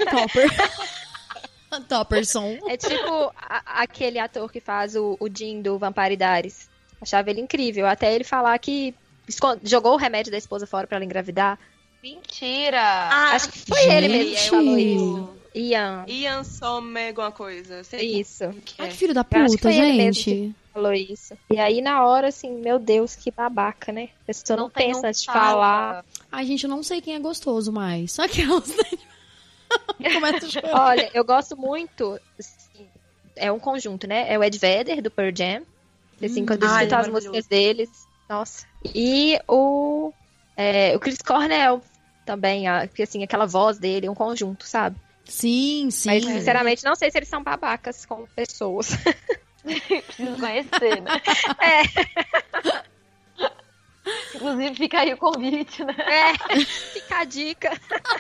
Topper. Topperson. É tipo a- aquele ator que faz o, o Jim do Vampire Diaries. Achava ele incrível. Até ele falar que escon- jogou o remédio da esposa fora pra ela engravidar. Mentira! Ah, Acho que foi ele mesmo que Gente. falou isso. Ian. Ian Sommer, alguma coisa. Sei Isso. o que Ai, é. que filho da Eu acho que puta, foi ele mesmo gente. Falou isso. E aí, na hora, assim, meu Deus, que babaca, né? A pessoa não, tem pensa um antes de fala. falar. Ai, gente, eu não sei quem é gostoso mais. Só aquelas. Começa a chorar. Olha, eu gosto muito. Assim, é um conjunto, né? É o Ed Vedder, do Pearl Jam. Assim, Hum. quando eu Ai, escuto as maravilhoso. músicas deles. Nossa. E o, é, o Chris Cornell também. a- Porque, assim, aquela voz dele é um conjunto, sabe? Sim, sim. Mas, sinceramente, não sei se eles são babacas como pessoas. Preciso conhecer, né? É. Inclusive, fica aí o convite, né? É, fica a dica.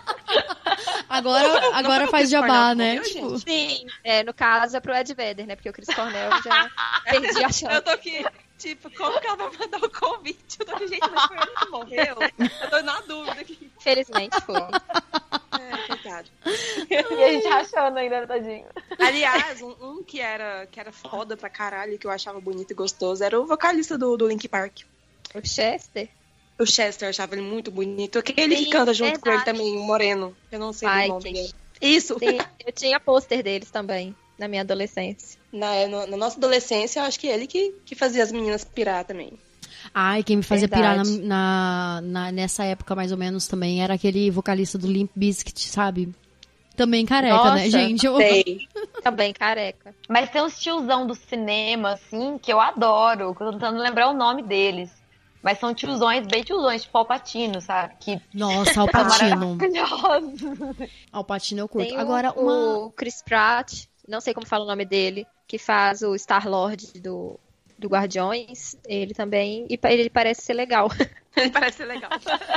Agora, agora faz Chris jabá, Cornell né? morreu, Tipo, gente? Sim, é, no caso é pro Ed Vedder, né? Porque o Chris Cornell já perdi a Eu chance. tô aqui, tipo, como que ela vai mandar o convite? Eu tô aqui, gente, mas foi ele que morreu? Eu tô na dúvida aqui. Felizmente foi. É, coitado. E a gente achando ainda, tadinho. Aliás, um, um que, era, que era foda pra caralho, que eu achava bonito e gostoso, era o vocalista do, do Linkin Park. O Chester? O Chester, eu achava ele muito bonito. Aquele Sim, que canta junto com ele verdade. também, o Moreno. Eu não sei o Ai, nome que- dele. Isso. Sim, eu tinha pôster deles também, na minha adolescência. Na, no- na nossa adolescência, eu acho que ele que, que fazia as meninas pirar também. ai, quem me fazia pirar na, Verdade. na- na- nessa época, mais ou menos, também era aquele vocalista do Limp Bizkit, sabe? Também careca, Nossa, né, gente? Eu- Sei. Também careca. Mas tem uns tiozão do cinema, assim, que eu adoro. Que eu tô tentando lembrar o nome deles. Mas são tiozões, bem tiozões, tipo Alpatino, sabe? Que Nossa, são Alpatino. maravilhosos. Alpatino eu curto. Tem Agora, o, uma... o Chris Pratt, não sei como fala o nome dele, que faz o Star-Lord do, do Guardiões. Ele também, e pa- ele parece ser legal. Ele parece ser legal.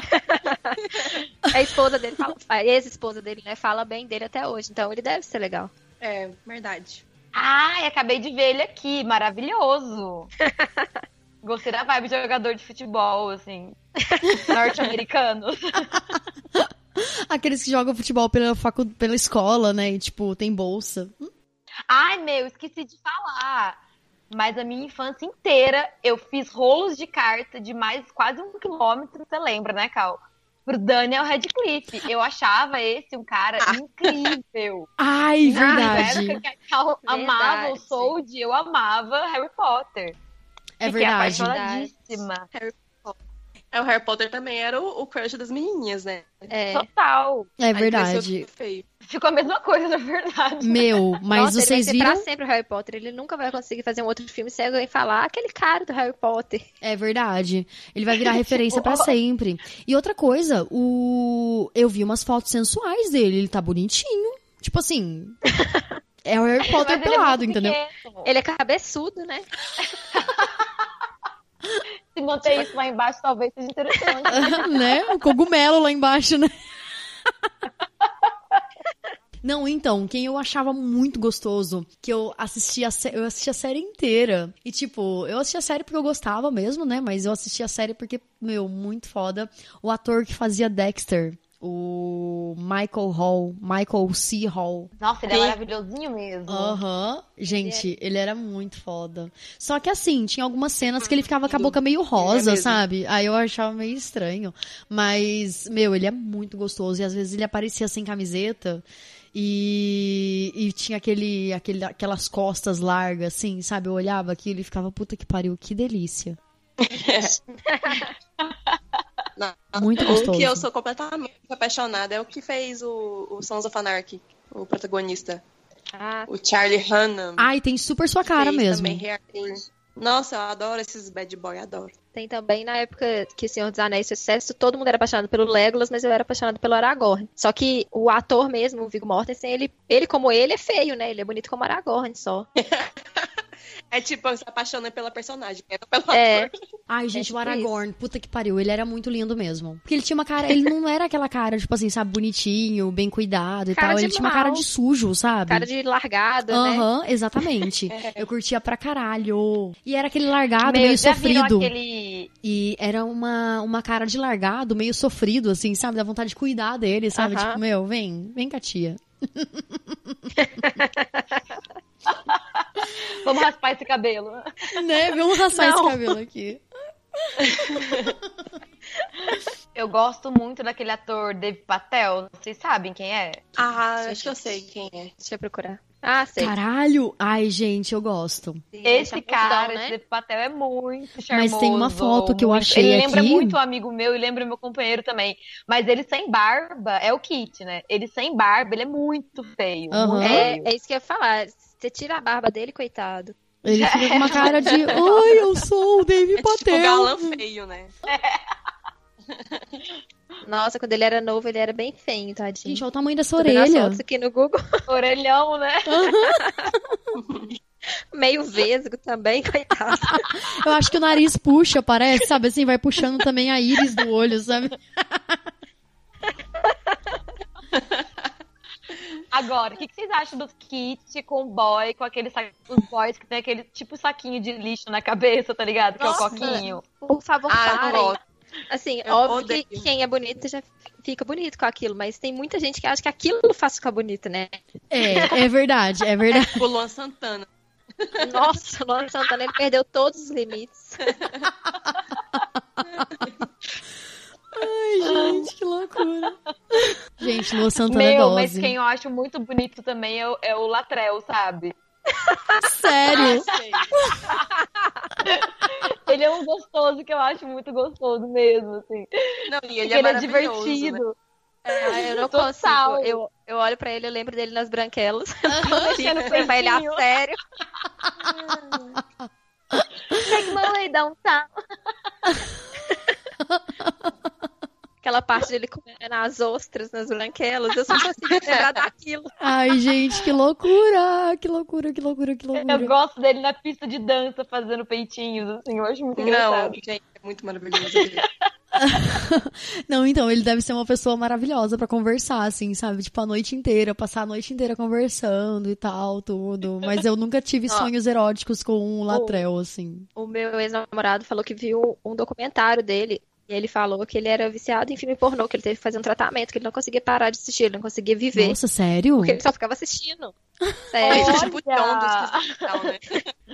A esposa dele, fala, a ex-esposa dele, né, fala bem dele até hoje. Então ele deve ser legal. É, verdade. Ai, acabei de ver ele aqui. Maravilhoso. Gostei da vibe de jogador de futebol, assim. Norte-americano. Aqueles que jogam futebol pela, facu... pela escola, né? E, tipo, tem bolsa. Ai, meu, esqueci de falar. Mas a minha infância inteira eu fiz rolos de carta de mais quase um quilômetro, você lembra, né, Cal? Pro Daniel Radcliffe. Eu achava esse um cara incrível. Ai, Na verdade. época que a Cal amava o Verdade. Sold, eu amava Harry Potter. É Fiquei verdade. apaixonadíssima. É, o Harry Potter também era o, o crush das menininhas, né? É. Total. É Aí verdade. cresceu feio. Ficou a mesma coisa, na verdade. Meu, mas Nossa, ele vai vocês ser viram? pra sempre o Harry Potter. Ele nunca vai conseguir fazer um outro filme sem alguém falar "Ah, aquele cara do Harry Potter." É verdade. Ele vai virar referência pra sempre. E outra coisa, o eu vi umas fotos sensuais dele, ele tá bonitinho. Tipo assim, é o Harry Potter Mas ele é pelado, muito entendeu? pequeno. Ele é cabeçudo, né? Se manter isso lá embaixo, talvez seja interessante. Né? O cogumelo lá embaixo, né? Não, então, quem eu achava muito gostoso, que eu assisti a, sé- eu assisti a série inteira. E, tipo, eu assisti a série porque eu gostava mesmo, né? Mas eu assisti a série porque, meu, muito foda. O ator que fazia Dexter, o Michael Hall, Michael C. Hall. Nossa, ele é Sim. maravilhosinho mesmo. Aham. Gente, ele era muito foda. Só que assim, tinha algumas cenas que ele ficava com a boca meio rosa, mesmo. sabe? Aí eu achava meio estranho. Mas, meu, ele é muito gostoso. E às vezes ele aparecia sem camiseta. E, e tinha aquele, aquele, aquelas costas largas, assim, sabe? Eu olhava aquilo e ficava, puta que pariu, que delícia. Não. Muito Um gostoso. que eu sou completamente apaixonada é o que fez o, o Sons of Anarchy, o protagonista. Ah, O Charlie Hunnam. Ai, tem super sua cara fez mesmo. também Hairplane. Nossa, eu adoro esses bad boy, adoro. tem também na época que o Senhor dos Anéis fez sucesso, todo mundo era apaixonado pelo Legolas, mas eu era apaixonado pelo Aragorn. Só que o ator mesmo, o Viggo Mortensen, ele, ele como ele é feio, né? Ele é bonito como Aragorn só. É tipo, se apaixona pela personagem, é pelo É. ator. Ai, gente, tipo o Aragorn, puta que pariu, ele era muito lindo mesmo. Porque ele tinha uma cara, ele não era aquela cara, tipo assim, sabe, bonitinho, bem cuidado e Cara tal. de Ele tinha uma mal. cara de sujo, sabe? Cara de largado, né? Aham, exatamente. Eu curtia pra caralho. E era aquele largado, Meu, meio já viram sofrido. aquele... E era uma, uma cara de largado, meio sofrido, assim, sabe? Dá vontade de cuidar dele, sabe? Aham. Tipo, meu, vem, vem cá, tia. Vamos raspar esse cabelo. Né? Vamos raspar Não. esse cabelo aqui. Eu gosto muito daquele ator Dev Patel. Vocês sabem quem é? Ah, acho que eu sei quem é. Deixa eu procurar. Ah, sei. Caralho! Ai, gente, eu gosto. Esse Chamuzão, cara, né? esse Dev Patel é muito charmoso. Mas tem uma foto que eu muito- achei Ele lembra aqui. muito um amigo meu e lembra meu companheiro também. Mas ele sem barba é o Kit, né? Ele sem barba, ele é muito feio. Aham. Muito É, feio. é isso que eu ia falar. Você tira a barba dele, coitado. Ele fica com uma cara de, oi, eu sou o Dave É tipo Patel. galã feio, né? Nossa, quando ele era novo, ele era bem feio, tadinho. Gente, olha o tamanho dessa Tô vendo as orelha. fotos aqui no Google. Orelhão, né? Meio vesgo também, coitado. Eu acho que o nariz puxa, parece, sabe? Assim, vai puxando também a íris do olho, sabe? Agora, o que, que vocês acham dos kits com boy, com aquele sa... os boys que tem aquele tipo saquinho de lixo na cabeça, tá ligado? Que Nossa. é o coquinho. Por favor, Ah, eu não parem. gosto. Assim, Eu óbvio que odeio. quem é bonito já fica bonito com aquilo, mas tem muita gente que acha que aquilo faz ficar bonito, né? É, é verdade, é verdade. O Luan Santana. Nossa, o Luan Santana, ele perdeu todos os limites. Ai, gente, que loucura. Gente, Lua Santana Meu, dose. mas quem eu acho muito bonito também é o, é o Latrell, sabe? Sério? Sei. Ele é um gostoso que eu acho muito gostoso mesmo, assim. Não, e ele Porque é ele é maravilhoso, né? divertido. Ah, eu não Total. consigo. Eu, eu olho pra ele, eu lembro dele nas branquelas. Mexendo Não levar ele a peitinho. sério. Take my way downtown. Aquela parte dele comendo as ostras nas branquelas, eu só consigo lembrar daquilo. Ai, gente, que loucura! Que loucura, que loucura, que loucura. Eu gosto dele na pista de dança fazendo peitinhos, assim, eu acho muito Não, engraçado. gente, é muito maravilhoso. ele. Não, então, ele deve ser uma pessoa maravilhosa pra conversar, assim, sabe? Tipo, a noite inteira, passar a noite inteira conversando e tal, tudo. Mas eu nunca tive Ó. sonhos eróticos com um Latrell, assim. O meu ex-namorado falou que viu um documentário dele. E ele falou que ele era viciado em filme pornô, que ele teve que fazer um tratamento, que ele não conseguia parar de assistir, ele não conseguia viver. Nossa, sério? Porque ele só ficava assistindo. Sério. Ele é tipo o Olha! John dos Cristal, né?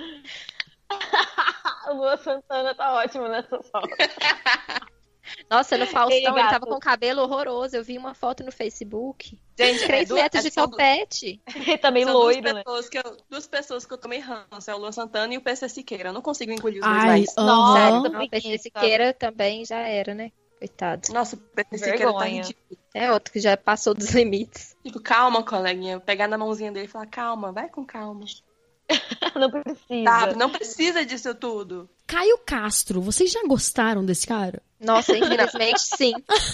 O Lua Santana tá ótimo nessa foto. Nossa, no Faustão Ei, ele gato. tava com o cabelo horroroso. Eu vi uma foto no Facebook. Gente, é Três duas- metros de são du- topete. Ele também São loiro, duas né? pessoas, que eu, duas pessoas que eu tomei ranço, é o Luan Santana e o P C Siqueira. Eu não consigo engolir os dois Ai, mais. Nossa, aham. tô Não, o P C preguiça. Siqueira também já era, né? Coitado. Nossa, o P C Siqueira tá Vergonha. ridículo. É outro que já passou dos limites. Tipo, calma, coleguinha. Pegar na mãozinha dele e falar, calma, vai com calma. Não precisa. Sabe? Não precisa disso tudo. Caio Castro, vocês já gostaram desse cara? Nossa, infelizmente sim.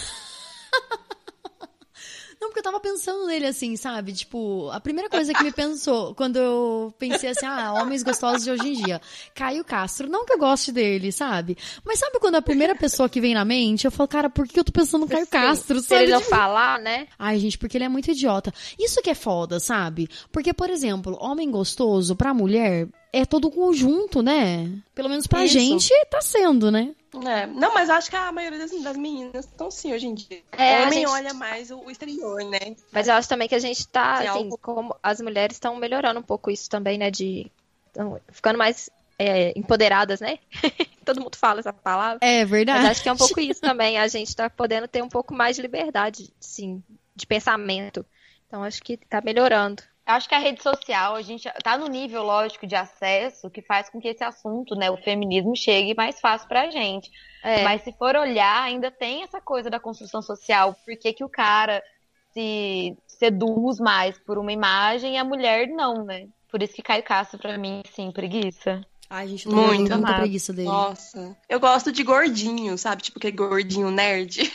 Não, porque eu tava pensando nele assim, sabe? Tipo, a primeira coisa que me pensou, quando eu pensei assim, ah, homens gostosos de hoje em dia, Caio Castro. Não que eu goste dele, sabe? Mas sabe quando a primeira pessoa que vem na mente, eu falo, cara, por que eu tô pensando no Caio Sim. Castro, Se sabe? ele não Tipo, falar, né? ai, gente, porque ele é muito idiota. Isso que é foda, sabe? Porque, por exemplo, homem gostoso pra mulher é todo um conjunto, né? Pelo menos pra Isso. gente tá sendo, né? É. Não, mas acho que a maioria das, das meninas estão sim hoje em dia. É, a Homem gente- olha mais o, o exterior, né? Mas eu acho também que a gente tá, Tem assim, algo- como as mulheres estão melhorando um pouco isso também, né? De tão ficando mais é, empoderadas, né? Todo mundo fala essa palavra. É Mas verdade. acho que é um pouco isso também. A gente tá podendo ter um pouco mais de liberdade, sim, de pensamento. Então acho que tá melhorando. Acho que a rede social, a gente tá no nível, lógico, de acesso que faz com que esse assunto, né, o feminismo, chegue mais fácil pra gente. É, Mas se for olhar, ainda tem essa coisa da construção social. Por que que o cara se seduz mais por uma imagem e a mulher não, né? Por isso que Caio Castro, pra mim, sim, preguiça. Ai, gente, eu tô Muito muita amado. preguiça dele. Nossa. Eu gosto de gordinho, sabe? Tipo, aquele gordinho nerd.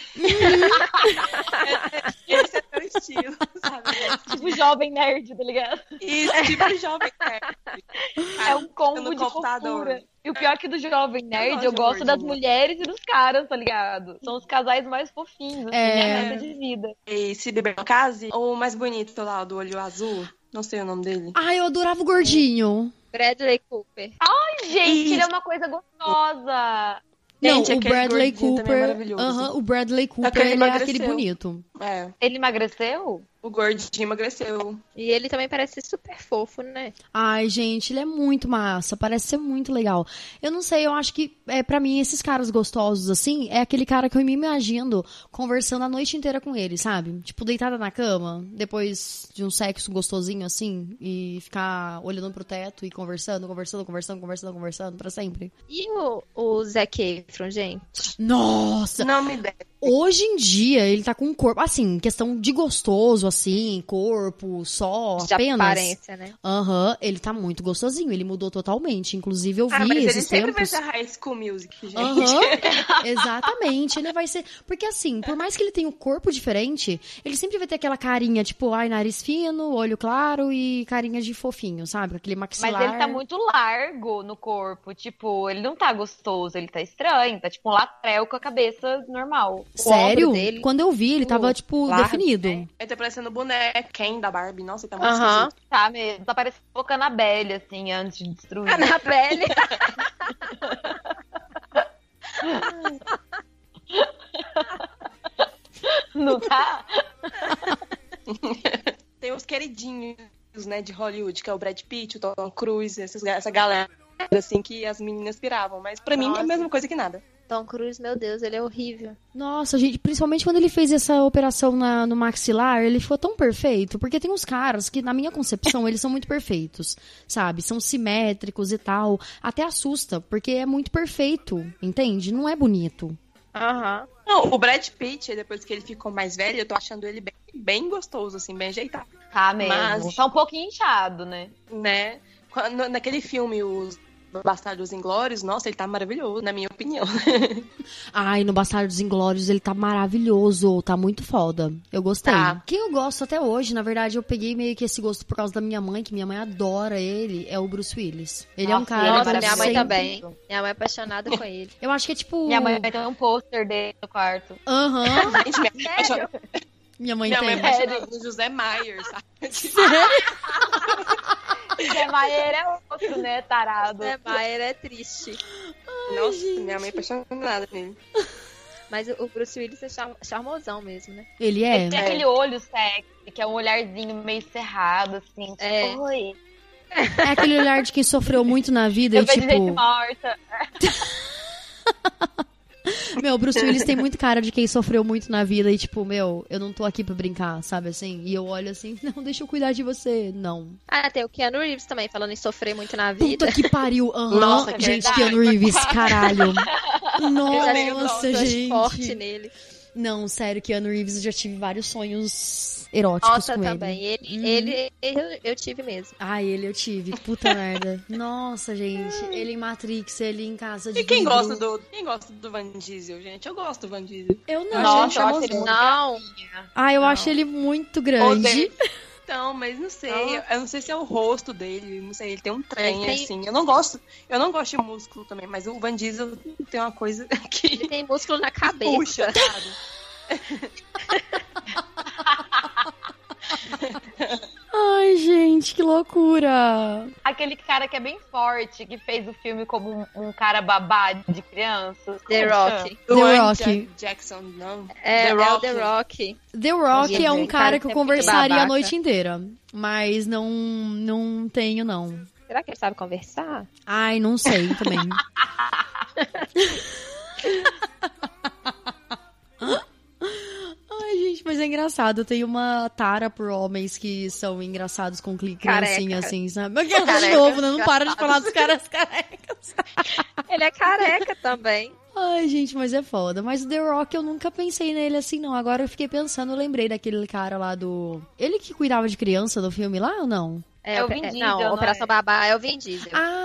Esse é meu estilo, sabe? Tipo jovem nerd, tá ligado? Isso, tipo jovem nerd. É um combo No de computador. fofura. E o pior é que do Jovem Nerd, gosto eu de gosto das gordinho. mulheres e dos caras, tá ligado? São os casais mais fofinhos, assim, É. minha meta de vida. E se beber no case, ou o mais bonito lá, o do olho azul, não sei o nome dele. Ai, eu adorava o gordinho. Bradley Cooper. Ai, gente, Isso. ele é uma coisa gostosa. Não, Gente, o aquele Bradley gordinho também é Cooper. maravilhoso. Aham, o Bradley Cooper, que ele ele é aquele emagreceu. bonito. É, Ele emagreceu? o gordinho emagreceu. E ele também parece super fofo, né? Ai, gente, ele é muito massa, parece ser muito legal. Eu não sei, eu acho que, é, pra mim, esses caras gostosos, assim, é aquele cara que eu me imagino conversando a noite inteira com ele, sabe? Tipo, deitada na cama, depois de um sexo gostosinho, assim, e ficar olhando pro teto e conversando, conversando, conversando, conversando, conversando, pra sempre. E o, o Zac Efron, gente? Nossa! Não me deve. Hoje em dia, ele tá com um corpo, assim, questão de gostoso, assim, corpo, só, De apenas. aparência, né? Aham, ele tá muito gostosinho, ele mudou totalmente. Inclusive, eu vi Ah, mas ele esses sempre tempos. vai ser High School Music, gente. Aham, exatamente. Ele vai ser. Porque assim, por mais que ele tenha um corpo diferente, ele sempre vai ter aquela carinha, tipo, ai, nariz fino, olho claro e carinha de fofinho, sabe? Aquele maxilar. Mas ele tá muito largo no corpo. Tipo, ele não tá gostoso, ele tá estranho. Tá tipo um latrel com a cabeça normal. Sério? ombro dele. Quando eu vi, ele tava, tipo, largo, definido. Ele tá parecendo o boneco Ken da Barbie. Nossa, ele tá muito Aham. esquisito. Tá mesmo. Tá parecendo um pouco a Annabelle, assim, antes de destruir. Annabelle. Não tá? Tem os queridinhos, né, de Hollywood, que é o Brad Pitt, o Tom Cruise, essas, essa galera, assim, que as meninas piravam. Mas pra mim é Nossa. a mesma coisa que nada. Tom Cruise, meu Deus, ele é horrível. Nossa, gente, principalmente quando ele fez essa operação na- no maxilar, ele ficou tão perfeito. Porque tem uns caras que, na minha concepção, eles são muito perfeitos, sabe? São simétricos e tal. Até assusta, porque é muito perfeito, entende? Não é bonito. Aham. Não, o Brad Pitt, depois que ele ficou mais velho, eu tô achando ele bem, bem gostoso, assim, bem ajeitado, Tá mesmo. Mas- Tá um pouquinho inchado, né? né? Quando- naquele filme, os Bastardos Inglórios, nossa, ele tá maravilhoso, na minha opinião. Ai, no Bastardos Inglórios ele tá maravilhoso, tá muito foda. Eu gostei. Tá. Quem eu gosto até hoje, na verdade, eu peguei meio que esse gosto por causa da minha mãe, que minha mãe adora ele, é o Bruce Willis. Ele é um Nossa, cara ele Nossa, que minha mãe sempre- também. Minha mãe é apaixonada com ele. Eu acho que é tipo... Minha mãe tem um pôster dele no quarto. Aham, Gente, minha mãe é apaixonada- minha mãe minha mãe é tem. apaixonada no José Maier, sabe? Zé Maier é outro, né, tarado. Zé Maier é triste. Nossa, minha mãe é apaixonada nele. Mas o o Bruce Willis é char- charmosão mesmo, né? Ele é? Ele tem aquele olho sexy, que é um olharzinho meio cerrado, assim. Tipo, É. oi. É aquele olhar de quem sofreu muito na vida Eu e vejo gente tipo... morta. Meu, o Bruce Willis tem muito cara de quem sofreu muito na vida e tipo, meu, eu não tô aqui pra brincar, sabe assim? E eu olho assim, não, deixa eu cuidar de você. Não. Ah, tem o Keanu Reeves também, falando em sofrer muito na vida. Puta que pariu. Aham. Nossa, que gente, verdade. Keanu Reeves, caralho. Eu já tive Nossa, um crush gente. forte nele. Não, sério, Keanu Reeves, eu já tive vários sonhos eróticos Nossa, com também. ele. Ele, Uhum. ele, eu, eu tive mesmo. Ah, ele eu tive. Puta merda. Nossa, gente. Ele em Matrix, ele em Casa de E quem Vidro. gosta do, quem gosta do Van Diesel, gente? Eu gosto do Van Diesel. Eu não. Nossa, gente, eu acho chamou- ele muito Não, gracinha. Ah, eu Não. acho ele muito grande. Odeio. Então, mas não sei, eu, eu não sei se é o rosto dele, não sei, ele tem um trem, Ele tem- assim. Eu não gosto, eu não gosto de músculo também, mas o Van Diesel tem uma coisa que ele tem músculo na cabeça. puxa, sabe? Ai, gente, que loucura. Aquele cara que é bem forte, que fez o filme como um, um cara babá de crianças. The Como Rock. chama? The Dwayne Rock. Ja- Jackson, não. É, The é o Rock. The Rock. The Rock Ele é um tem cara cara que eu de ser muito conversaria a babaca. noite inteira. Mas não, não tenho, não. Será que ele sabe conversar? Ai, não sei também. Ai, gente, mas é engraçado. Eu tenho uma tara por homens que são engraçados com cli- criancinha, Careca. assim, sabe? Mas de Careca, novo, né? Não para de falar dos caras carecas. Ele é careca também. Ai, gente, mas é foda. Mas o The Rock eu nunca pensei nele assim, não. Agora eu fiquei pensando, eu lembrei daquele cara lá do... Ele que cuidava de criança do filme lá ou não? É, É o o- Vin é- Diesel, não, não Operação é? Babá é o Vin Diesel. Ah,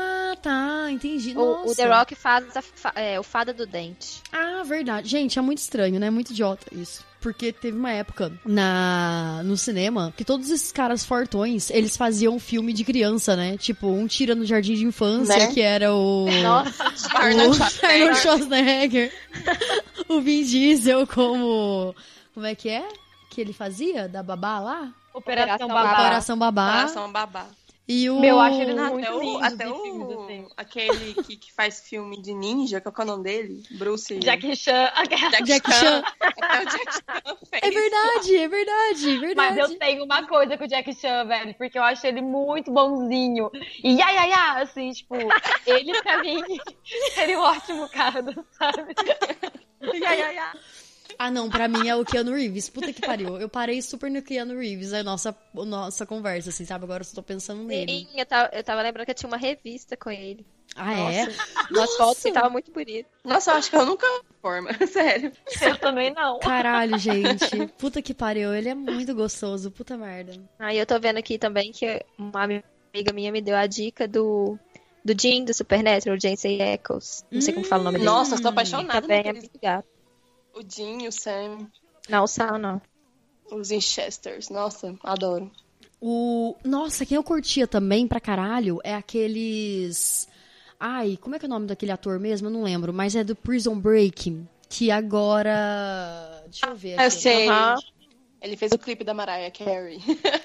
tá, entendi. O, Nossa. o The Rock faz a, fa- é, o Fada do Dente. Ah, verdade. Gente, é muito estranho, né? Muito idiota isso. Porque teve uma época na, no cinema que todos esses caras fortões, eles faziam filme de criança, né? Tipo, um Tira no Jardim de Infância, Né? que era o... Nossa, o Arnold Schwarzenegger. Arnold Schwarzenegger. O Vin Diesel como... Como é que é? Que ele fazia? Da babá lá? Operação Operação Babá. Operação Babá. Coração babá. E o... Meu, eu acho eles Não, muito até o, lindos até em o filmes, assim. aquele que, que faz filme de ninja, qual que é o nome dele? Bruce. Jackie Chan. Jack Chan. Até o Jack Chan fez. É verdade, é verdade, é verdade. Mas eu tenho uma coisa com o Jackie Chan, velho, porque eu acho ele muito bonzinho. E ai, ai, ai, assim, tipo, ele pra mim seria um ótimo cara, sabe? Ai, ai, ai. Ah, não, pra mim é o Keanu Reeves. Puta que pariu. Eu parei super no Keanu Reeves, a nossa, a nossa conversa, assim, sabe? Agora eu só tô pensando nele. sim, eu tava, eu tava lembrando que eu tinha uma revista com ele. Ah, é? Umas fotos que tava muito bonito. Nossa, eu acho que eu nunca forma, sério. Eu também não. Caralho, gente. Puta que pariu. Ele é muito gostoso. Puta merda. Aí eu tô vendo aqui também que uma amiga minha me deu a dica do, do Jim, do Supernatural, Jensen Ackles. Não sei como fala o nome dele. Nossa, eu tô apaixonada Também é naqueles- muito gato. O Jim, o Sam, Não, o Sal não. os Winchesters. Nossa, adoro. O... Nossa, quem eu curtia também pra caralho é aqueles... Ai, como é que é o nome daquele ator mesmo? Eu não lembro. Mas é do Prison Break. Que agora... Deixa eu ver aqui. Eu sei. Aham. Ele fez o clipe da Mariah Carey.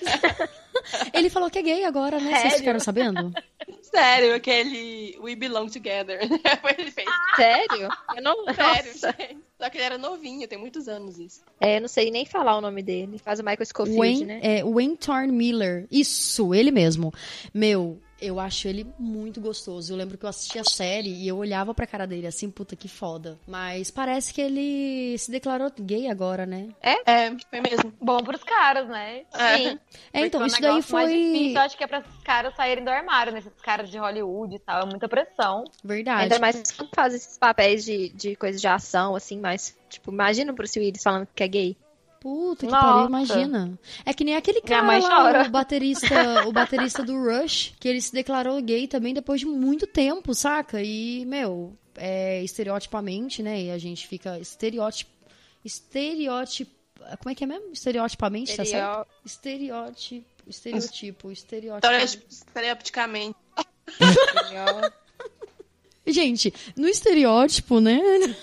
Ele falou que é gay agora, né? Vocês Sério? ficaram sabendo? Sério, aquele We Belong Together. Ele fez. Sério? Eu não, Sério, nossa. gente. Só que ele era novinho, tem muitos anos isso. É, eu não sei nem falar o nome dele. Faz o Michael Scofield, Wayne, né? é, Wayne Thorne Miller. Isso, ele mesmo. Meu, eu acho ele muito gostoso. Eu lembro que eu assisti a série e eu olhava pra cara dele assim, puta que foda. Mas parece que ele se declarou gay agora, né? É, foi mesmo. Bom pros caras, né? É. Sim. É, então, Porque isso o daí negócio mais foi difícil, eu acho que é pra esses caras saírem do armário, né? Esses caras de Hollywood e tal. É muita pressão. verdade. Ainda mais quando faz esses papéis de, de coisa de ação, assim, mas, tipo, imagina o Bruce Willis falando que é gay. Puta que Nossa. pariu, imagina. É que nem aquele Minha cara mãe lá, chora. o baterista, o baterista do Rush, que ele se declarou gay também depois de muito tempo, saca? E, meu, é, estereotipamente, né? E a gente fica estereótipo, estereótipo, como é que é mesmo? Estereotipamente, tá certo? Estereó- Estereótipo, estereotipo, estereótipo. Estereotipicamente. estereó- Gente, no estereótipo, né?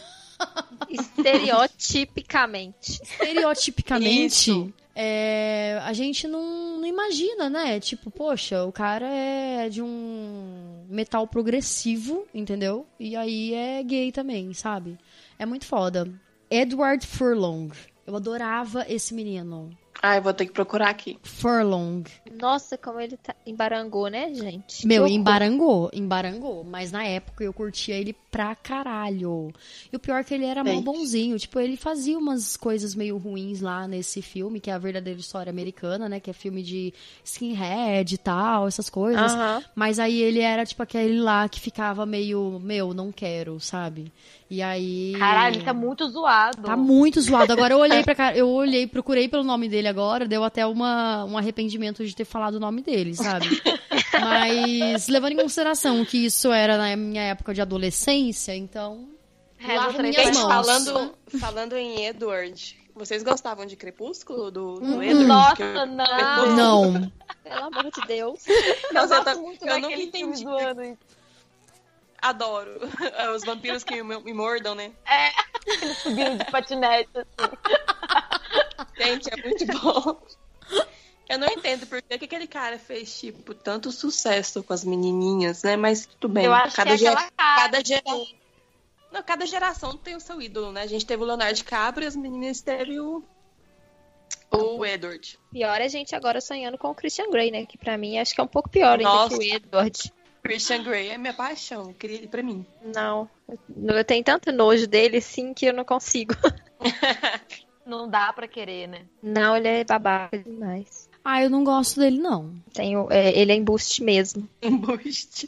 Estereotipicamente. Estereotipicamente, Isso. é, a gente não, não imagina, né? Tipo, poxa, o cara é de um metal progressivo, entendeu? E aí é gay também, sabe? É muito foda. Edward Furlong. Eu adorava esse menino. Ai, vou ter que procurar aqui. Furlong. Nossa, como ele tá... embarangou, né, gente? Meu, Que horror. embarangou, embarangou. Mas na época eu curtia ele pra caralho. E o pior é que ele era mó Gente. bonzinho. Tipo, ele fazia umas coisas meio ruins lá nesse filme, que é a verdadeira história americana, né? Que é filme de skinhead e tal, essas coisas. Aham. Mas aí ele era, tipo, aquele lá que ficava meio, meu, não quero, sabe? E aí... Caralho, ele tá muito zoado. Tá muito zoado. Agora eu olhei pra cara, eu olhei, procurei pelo nome dele agora, deu até uma, um arrependimento de ter falado o nome dele, sabe? Mas levando em consideração que isso era na minha época de adolescência, então Reza lavo três minhas Gente, mãos. falando, falando em Edward, vocês gostavam de Crepúsculo do, do Hum. Edward? Nossa, Que eu- não. Não. Pelo amor de Deus. Eu Nossa, eu, gosto tô- muito eu nunca daquele filme entendi. zoando isso. Adoro. Os vampiros que me, me mordam, né? Subindo de patinete, assim. Gente, é muito bom. Eu não entendo por que que aquele cara fez, tipo, tanto sucesso com as menininhas, né? Mas tudo bem. Eu acho cada que é gera- aquela cara. cada geração. Não, cada geração tem o seu ídolo, né? A gente teve o Leonardo DiCaprio e as meninas teve o. O Edward. Pior é a gente agora sonhando com o Christian Grey, né? Que pra mim acho que é um pouco pior ainda Nossa. que o Edward. Christian Grey é minha paixão. Eu queria ele pra mim. Não. Eu eu tenho tanto nojo dele, sim, que eu não consigo. Não dá pra querer, né? Não, ele é babaca demais. Ah, eu não gosto dele, não. Tenho, é, ele é embuste mesmo. Embuste.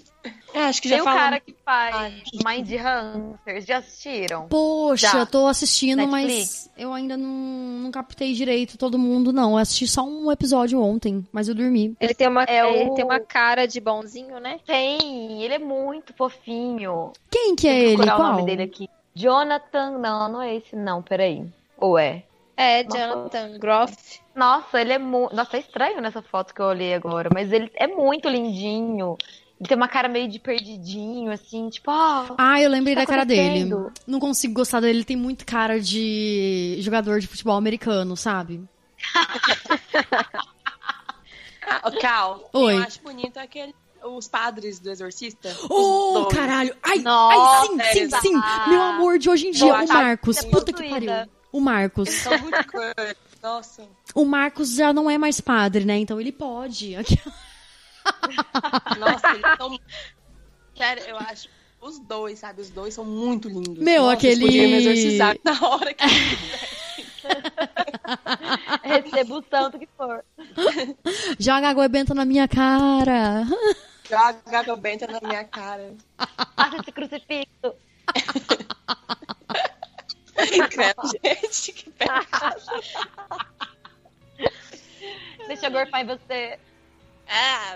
É, acho que já Tem o falamos. cara que faz Mind Hunters, já assistiram? Poxa, Já. tô assistindo, Netflix? mas eu ainda não, não captei direito todo mundo, não. Eu assisti só um episódio ontem, mas eu dormi. Ele tem uma, É o- ele tem uma cara de bonzinho, né? Tem, ele é muito fofinho. Quem que é Vou ele? procurar Qual? o nome dele aqui. Jonathan, não, não é esse não, peraí. Ou é? É, Nossa. Jonathan Groff. Nossa, ele é muito... Nossa, é estranho nessa foto que eu olhei agora, mas ele é muito lindinho. Ele tem uma cara meio de perdidinho, assim, tipo, ó... Ah, eu lembrei O que da tá cara dele. acontecendo? Não consigo gostar dele, ele tem muito cara de jogador de futebol americano, sabe? Ah, ô, Cal, Oi. eu acho bonito aquele, os padres do Exorcista. os Oh, dois. caralho! Ai, Nossa, ai, sim, sim, exato. sim! Meu amor de hoje em dia, Boa o tarde, Marcos. você é Puta que possuída. pariu. O Marcos. São muito coisas. Nossa. O Marcos já não é mais padre, né? Então ele pode. Aqui. Nossa, eles são... Sério, eu acho... Os dois, sabe? Os dois são muito lindos. Meu, Nossa, aquele- eles podiam me exorcizar na hora que... Recebo o tanto que for. Joga água benta na minha cara. Joga água benta na minha cara. Passa esse crucifixo. Credo, gente, que pecado. Deixa eu gorfar em você. Ah,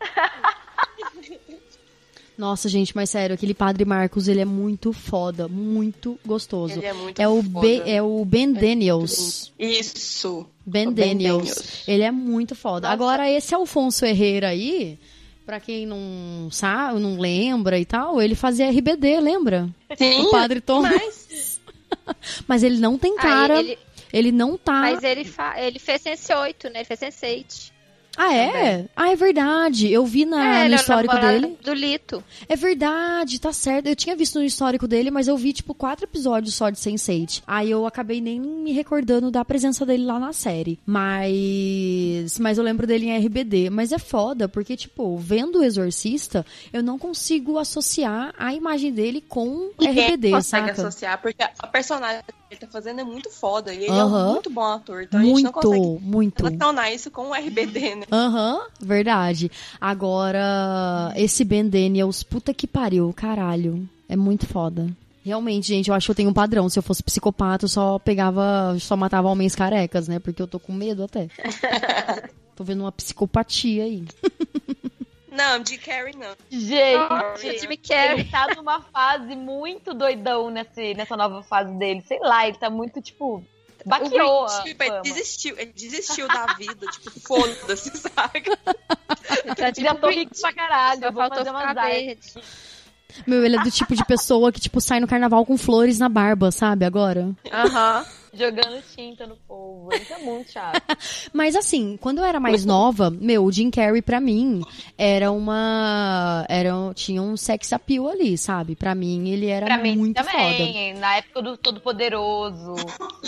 Nossa, gente, mas sério, aquele padre Marcos, ele é muito foda, muito gostoso. ele é muito É o, foda. B, é o Ben Daniels. Isso. Ben O Ben Daniels. Daniels. Ele é muito foda. Nossa. Agora, esse Alfonso Herrera aí, pra quem não sabe, não lembra e tal, ele fazia R B D, lembra? Sim, O padre Tom. mas... Mas ele não tem Aí cara, ele... ele- não tá... Mas ele, fa... ele fez sense oito, né? Ele fez sense oito. Ah, é? Ah, é verdade. Eu vi na, é, no ele é o histórico namorado dele. do Lito. É verdade, tá certo. Eu tinha visto no histórico dele, mas eu vi, tipo, quatro episódios só de sense eight. Aí eu acabei nem me recordando da presença dele lá na série. Mas... Mas eu lembro dele em R B D. Mas é foda, porque, tipo, vendo o Exorcista, eu não consigo associar a imagem dele com R B D, consegue saca? associar, porque a personagem que ele tá fazendo é muito foda. E ele é Aham. um muito bom ator. Então a gente não Muito, consegue muito. relacionar isso com o R B D, né? Aham, verdade. Agora, esse Ben Daniels, puta que pariu, caralho. É muito foda. Realmente, gente, eu acho que eu tenho um padrão. Se eu fosse psicopata, eu só pegava, só matava homens carecas, né? Porque eu tô com medo até. Tô vendo uma psicopatia aí. Não, de Carrie não. Gente, Jimmy Carrey. ele tá numa fase muito doidão nesse, nessa nova fase dele. Sei lá, ele tá muito, tipo, baqueou a Tipo, ele fama. desistiu, ele desistiu da vida, tipo, foda-se, sabe? Ele tá tipo Já tô rico pra caralho, Só eu vou faltou fazer umas ficar artes. verde. Meu, ele é do tipo de pessoa que, tipo, sai no carnaval com flores na barba, sabe? Agora. Aham. Jogando tinta no povo. Isso é muito chato. Mas assim, quando eu era mais nova, meu, o Jim Carrey pra mim era uma... Era, um- tinha um sex appeal ali, sabe? Pra mim ele era Pra mim muito foda. também. Na época do Todo Poderoso.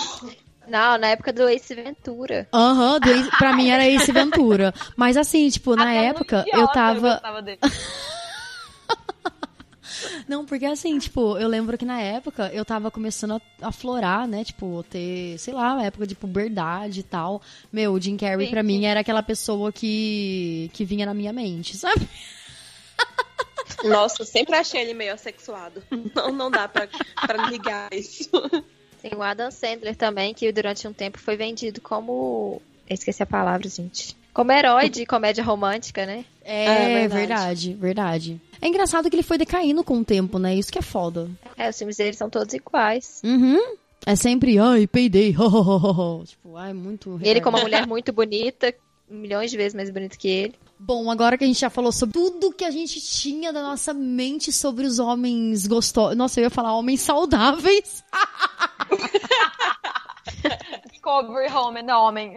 Não, na época do Ace Ventura. Aham, do Ace- pra mim era Ace Ventura. Mas assim, tipo, na Até no época Idiota eu tava... gostava dele. Não, porque assim, tipo, eu lembro que na época eu tava começando a aflorar, né? Tipo, ter, sei lá, uma época de puberdade e tal. Meu, o Jim Carrey Sim, pra sim. mim era aquela pessoa que, que vinha na minha mente, sabe? Nossa, eu sempre achei ele meio assexuado. Não, não dá pra, pra ligar isso. Tem o Adam Sandler também, que durante um tempo foi vendido como... Eu esqueci a palavra, gente. Como herói de comédia romântica, né? É, É, verdade. verdade. verdade, É engraçado que ele foi decaindo com o tempo, né? Isso que é foda. É, os filmes dele são todos iguais. Uhum. É sempre, ai, peidei, ho, ho, ho, ho, ho. Tipo, ai, muito... E ele, como uma retardado. mulher muito bonita, milhões de vezes mais bonita que ele. Bom, agora que a gente já falou sobre tudo que a gente tinha da nossa mente sobre os homens gostosos... Nossa, eu ia falar homens saudáveis. Discovery Home, não, homem.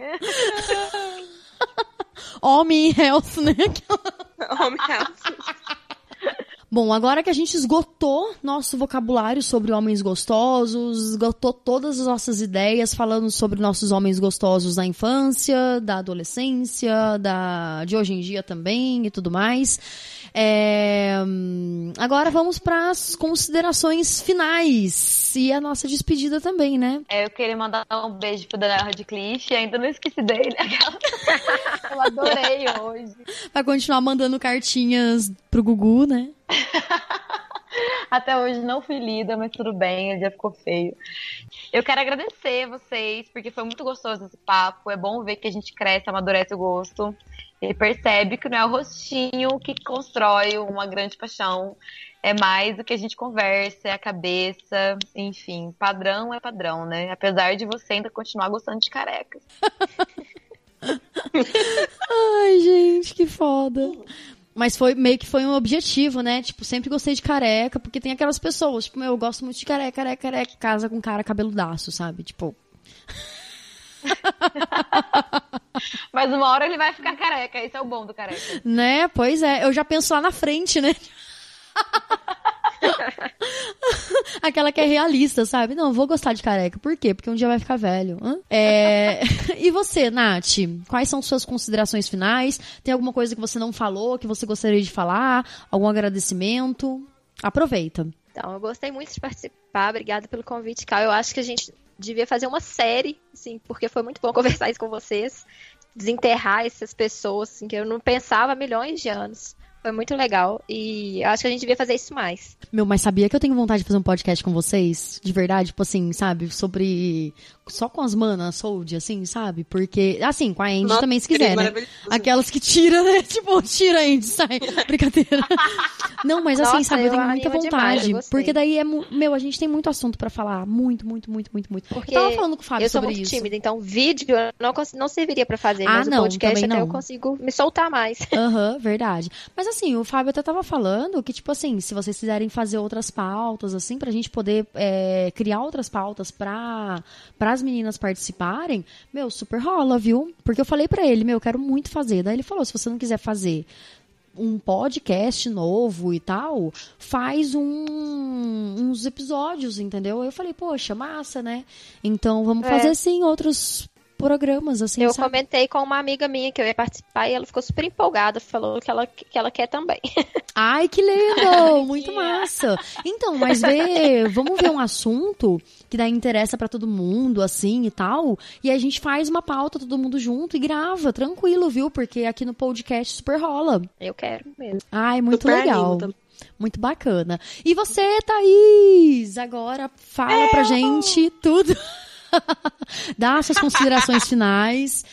Homem health, né? Home Health. Bom, agora que a gente esgotou nosso vocabulário sobre homens gostosos, esgotou todas as nossas ideias falando sobre nossos homens gostosos da infância, da adolescência, da de hoje em dia também e tudo mais. É, agora vamos para as considerações finais e a nossa despedida também, né? É, eu queria mandar um beijo pro Daniel Radcliffe, ainda não esqueci dele. Eu adorei hoje. Vai continuar mandando cartinhas pro Gugu, né? Até hoje não fui lida, mas tudo bem, ele já ficou feio. Eu quero agradecer vocês, porque foi muito gostoso esse papo. É bom ver que a gente cresce, amadurece o gosto. E percebe que não é o rostinho que constrói uma grande paixão. É mais do que a gente conversa, é a cabeça, enfim. Padrão é padrão, né? Apesar de você ainda continuar gostando de carecas. Ai, gente, que foda. Mas foi meio que foi um objetivo, né? Tipo, sempre gostei de careca, porque tem aquelas pessoas, tipo, meu, eu gosto muito de careca, careca, careca, casa com cara cabeludaço, sabe? Tipo... Mas uma hora ele vai ficar careca, esse é o bom do careca. Né? Pois é, eu já penso lá na frente, né? Aquela que é realista, sabe? Não, eu vou gostar de careca. Por quê? Porque um dia vai ficar velho. Hã? É... E você, Nath? Quais são suas considerações finais? Tem alguma coisa que você não falou, que você gostaria de falar? Algum agradecimento? Aproveita. Então, eu gostei muito de participar. Obrigada pelo convite, Cal. Eu acho que a gente devia fazer uma série, assim, porque foi muito bom conversar isso com vocês. Desenterrar essas pessoas, assim, que eu não pensava há milhões de anos. Foi muito legal e eu acho que a gente devia fazer isso mais. Meu, mas sabia que eu tenho vontade de fazer um podcast com vocês? De verdade, tipo assim, sabe? Sobre... Só com as manas, sold, assim, sabe? Porque, assim, com a Andy também, se quiser, né? Aquelas que tiram, né? Tipo, tira a Andy, sai. Brincadeira. Não, mas assim, Nossa, sabe? Eu, eu tenho muita vontade. Demais, porque daí é... Meu, a gente tem muito assunto pra falar. Muito, muito, muito, muito, muito. Porque eu tava falando com o Fábio eu sou sobre muito isso. tímida, então vídeo eu não, não serviria pra fazer. Ah, mas não, o podcast também até não. eu consigo me soltar mais. Aham, uhum, verdade. Mas assim, o Fábio até tava falando que, tipo assim, se vocês quiserem fazer outras pautas, assim, pra gente poder é, criar outras pautas pra, pras meninas participarem, meu, super rola, viu? Porque eu falei pra ele, meu, eu quero muito fazer. Daí ele falou, se você não quiser fazer um podcast novo e tal, faz um, uns episódios, entendeu? Eu falei, poxa, massa, né? Então vamos É. fazer, sim, outros programas, assim, Eu sabe? comentei com uma amiga minha que eu ia participar e ela ficou super empolgada, falou que ela, que ela quer também. Ai, que lindo! Muito massa! Então, mas vê, vamos ver um assunto que daí interessa pra todo mundo, assim, e tal, e a gente faz uma pauta, todo mundo junto, e grava, tranquilo, viu? Porque aqui no podcast super rola. Eu quero mesmo. Ai, muito Super legal. animo também. Muito bacana. E você, Thaís? Agora fala pra gente tudo. Dá suas considerações finais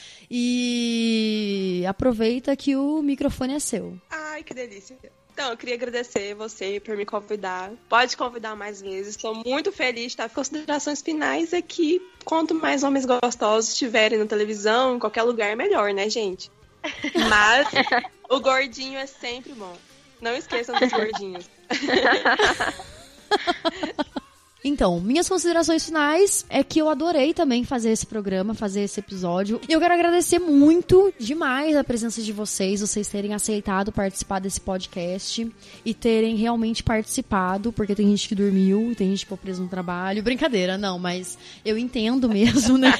e aproveita que o microfone é seu. Ai, que delícia. Então, eu queria agradecer você por me convidar. Pode convidar mais vezes. Estou muito feliz de estar. Considerações finais é que quanto mais homens gostosos estiverem na televisão, em qualquer lugar, melhor, né, gente? Mas o gordinho é sempre bom. Não esqueçam dos gordinhos. Então, minhas considerações finais é que eu adorei também fazer esse programa, fazer esse episódio. E eu quero agradecer muito, demais, a presença de vocês, vocês terem aceitado participar desse podcast e terem realmente participado, porque tem gente que dormiu, tem gente que ficou preso no trabalho. Brincadeira, não, mas eu entendo mesmo, né?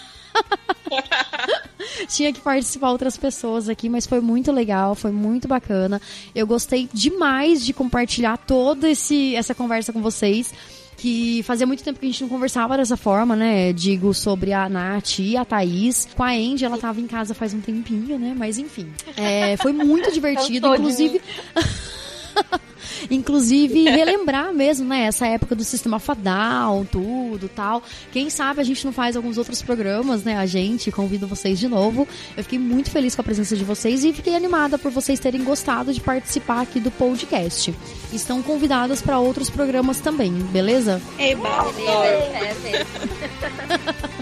Tinha que participar outras pessoas aqui, mas foi muito legal, foi muito bacana. Eu gostei demais de compartilhar toda esse, essa conversa com vocês, que fazia muito tempo que a gente não conversava dessa forma, né? Digo, sobre a Nath e a Thaís. Com a Andy, ela tava em casa faz um tempinho, né? Mas enfim, é, foi muito divertido, inclusive... Inclusive, relembrar mesmo, né, essa época do Sistema Fadal, tudo, tal. Quem sabe a gente não faz alguns outros programas, né, a gente, convido vocês de novo. Eu fiquei muito feliz com a presença de vocês e fiquei animada por vocês terem gostado de participar aqui do podcast. Estão convidadas para outros programas também, beleza? Eba, Beleza, é mesmo.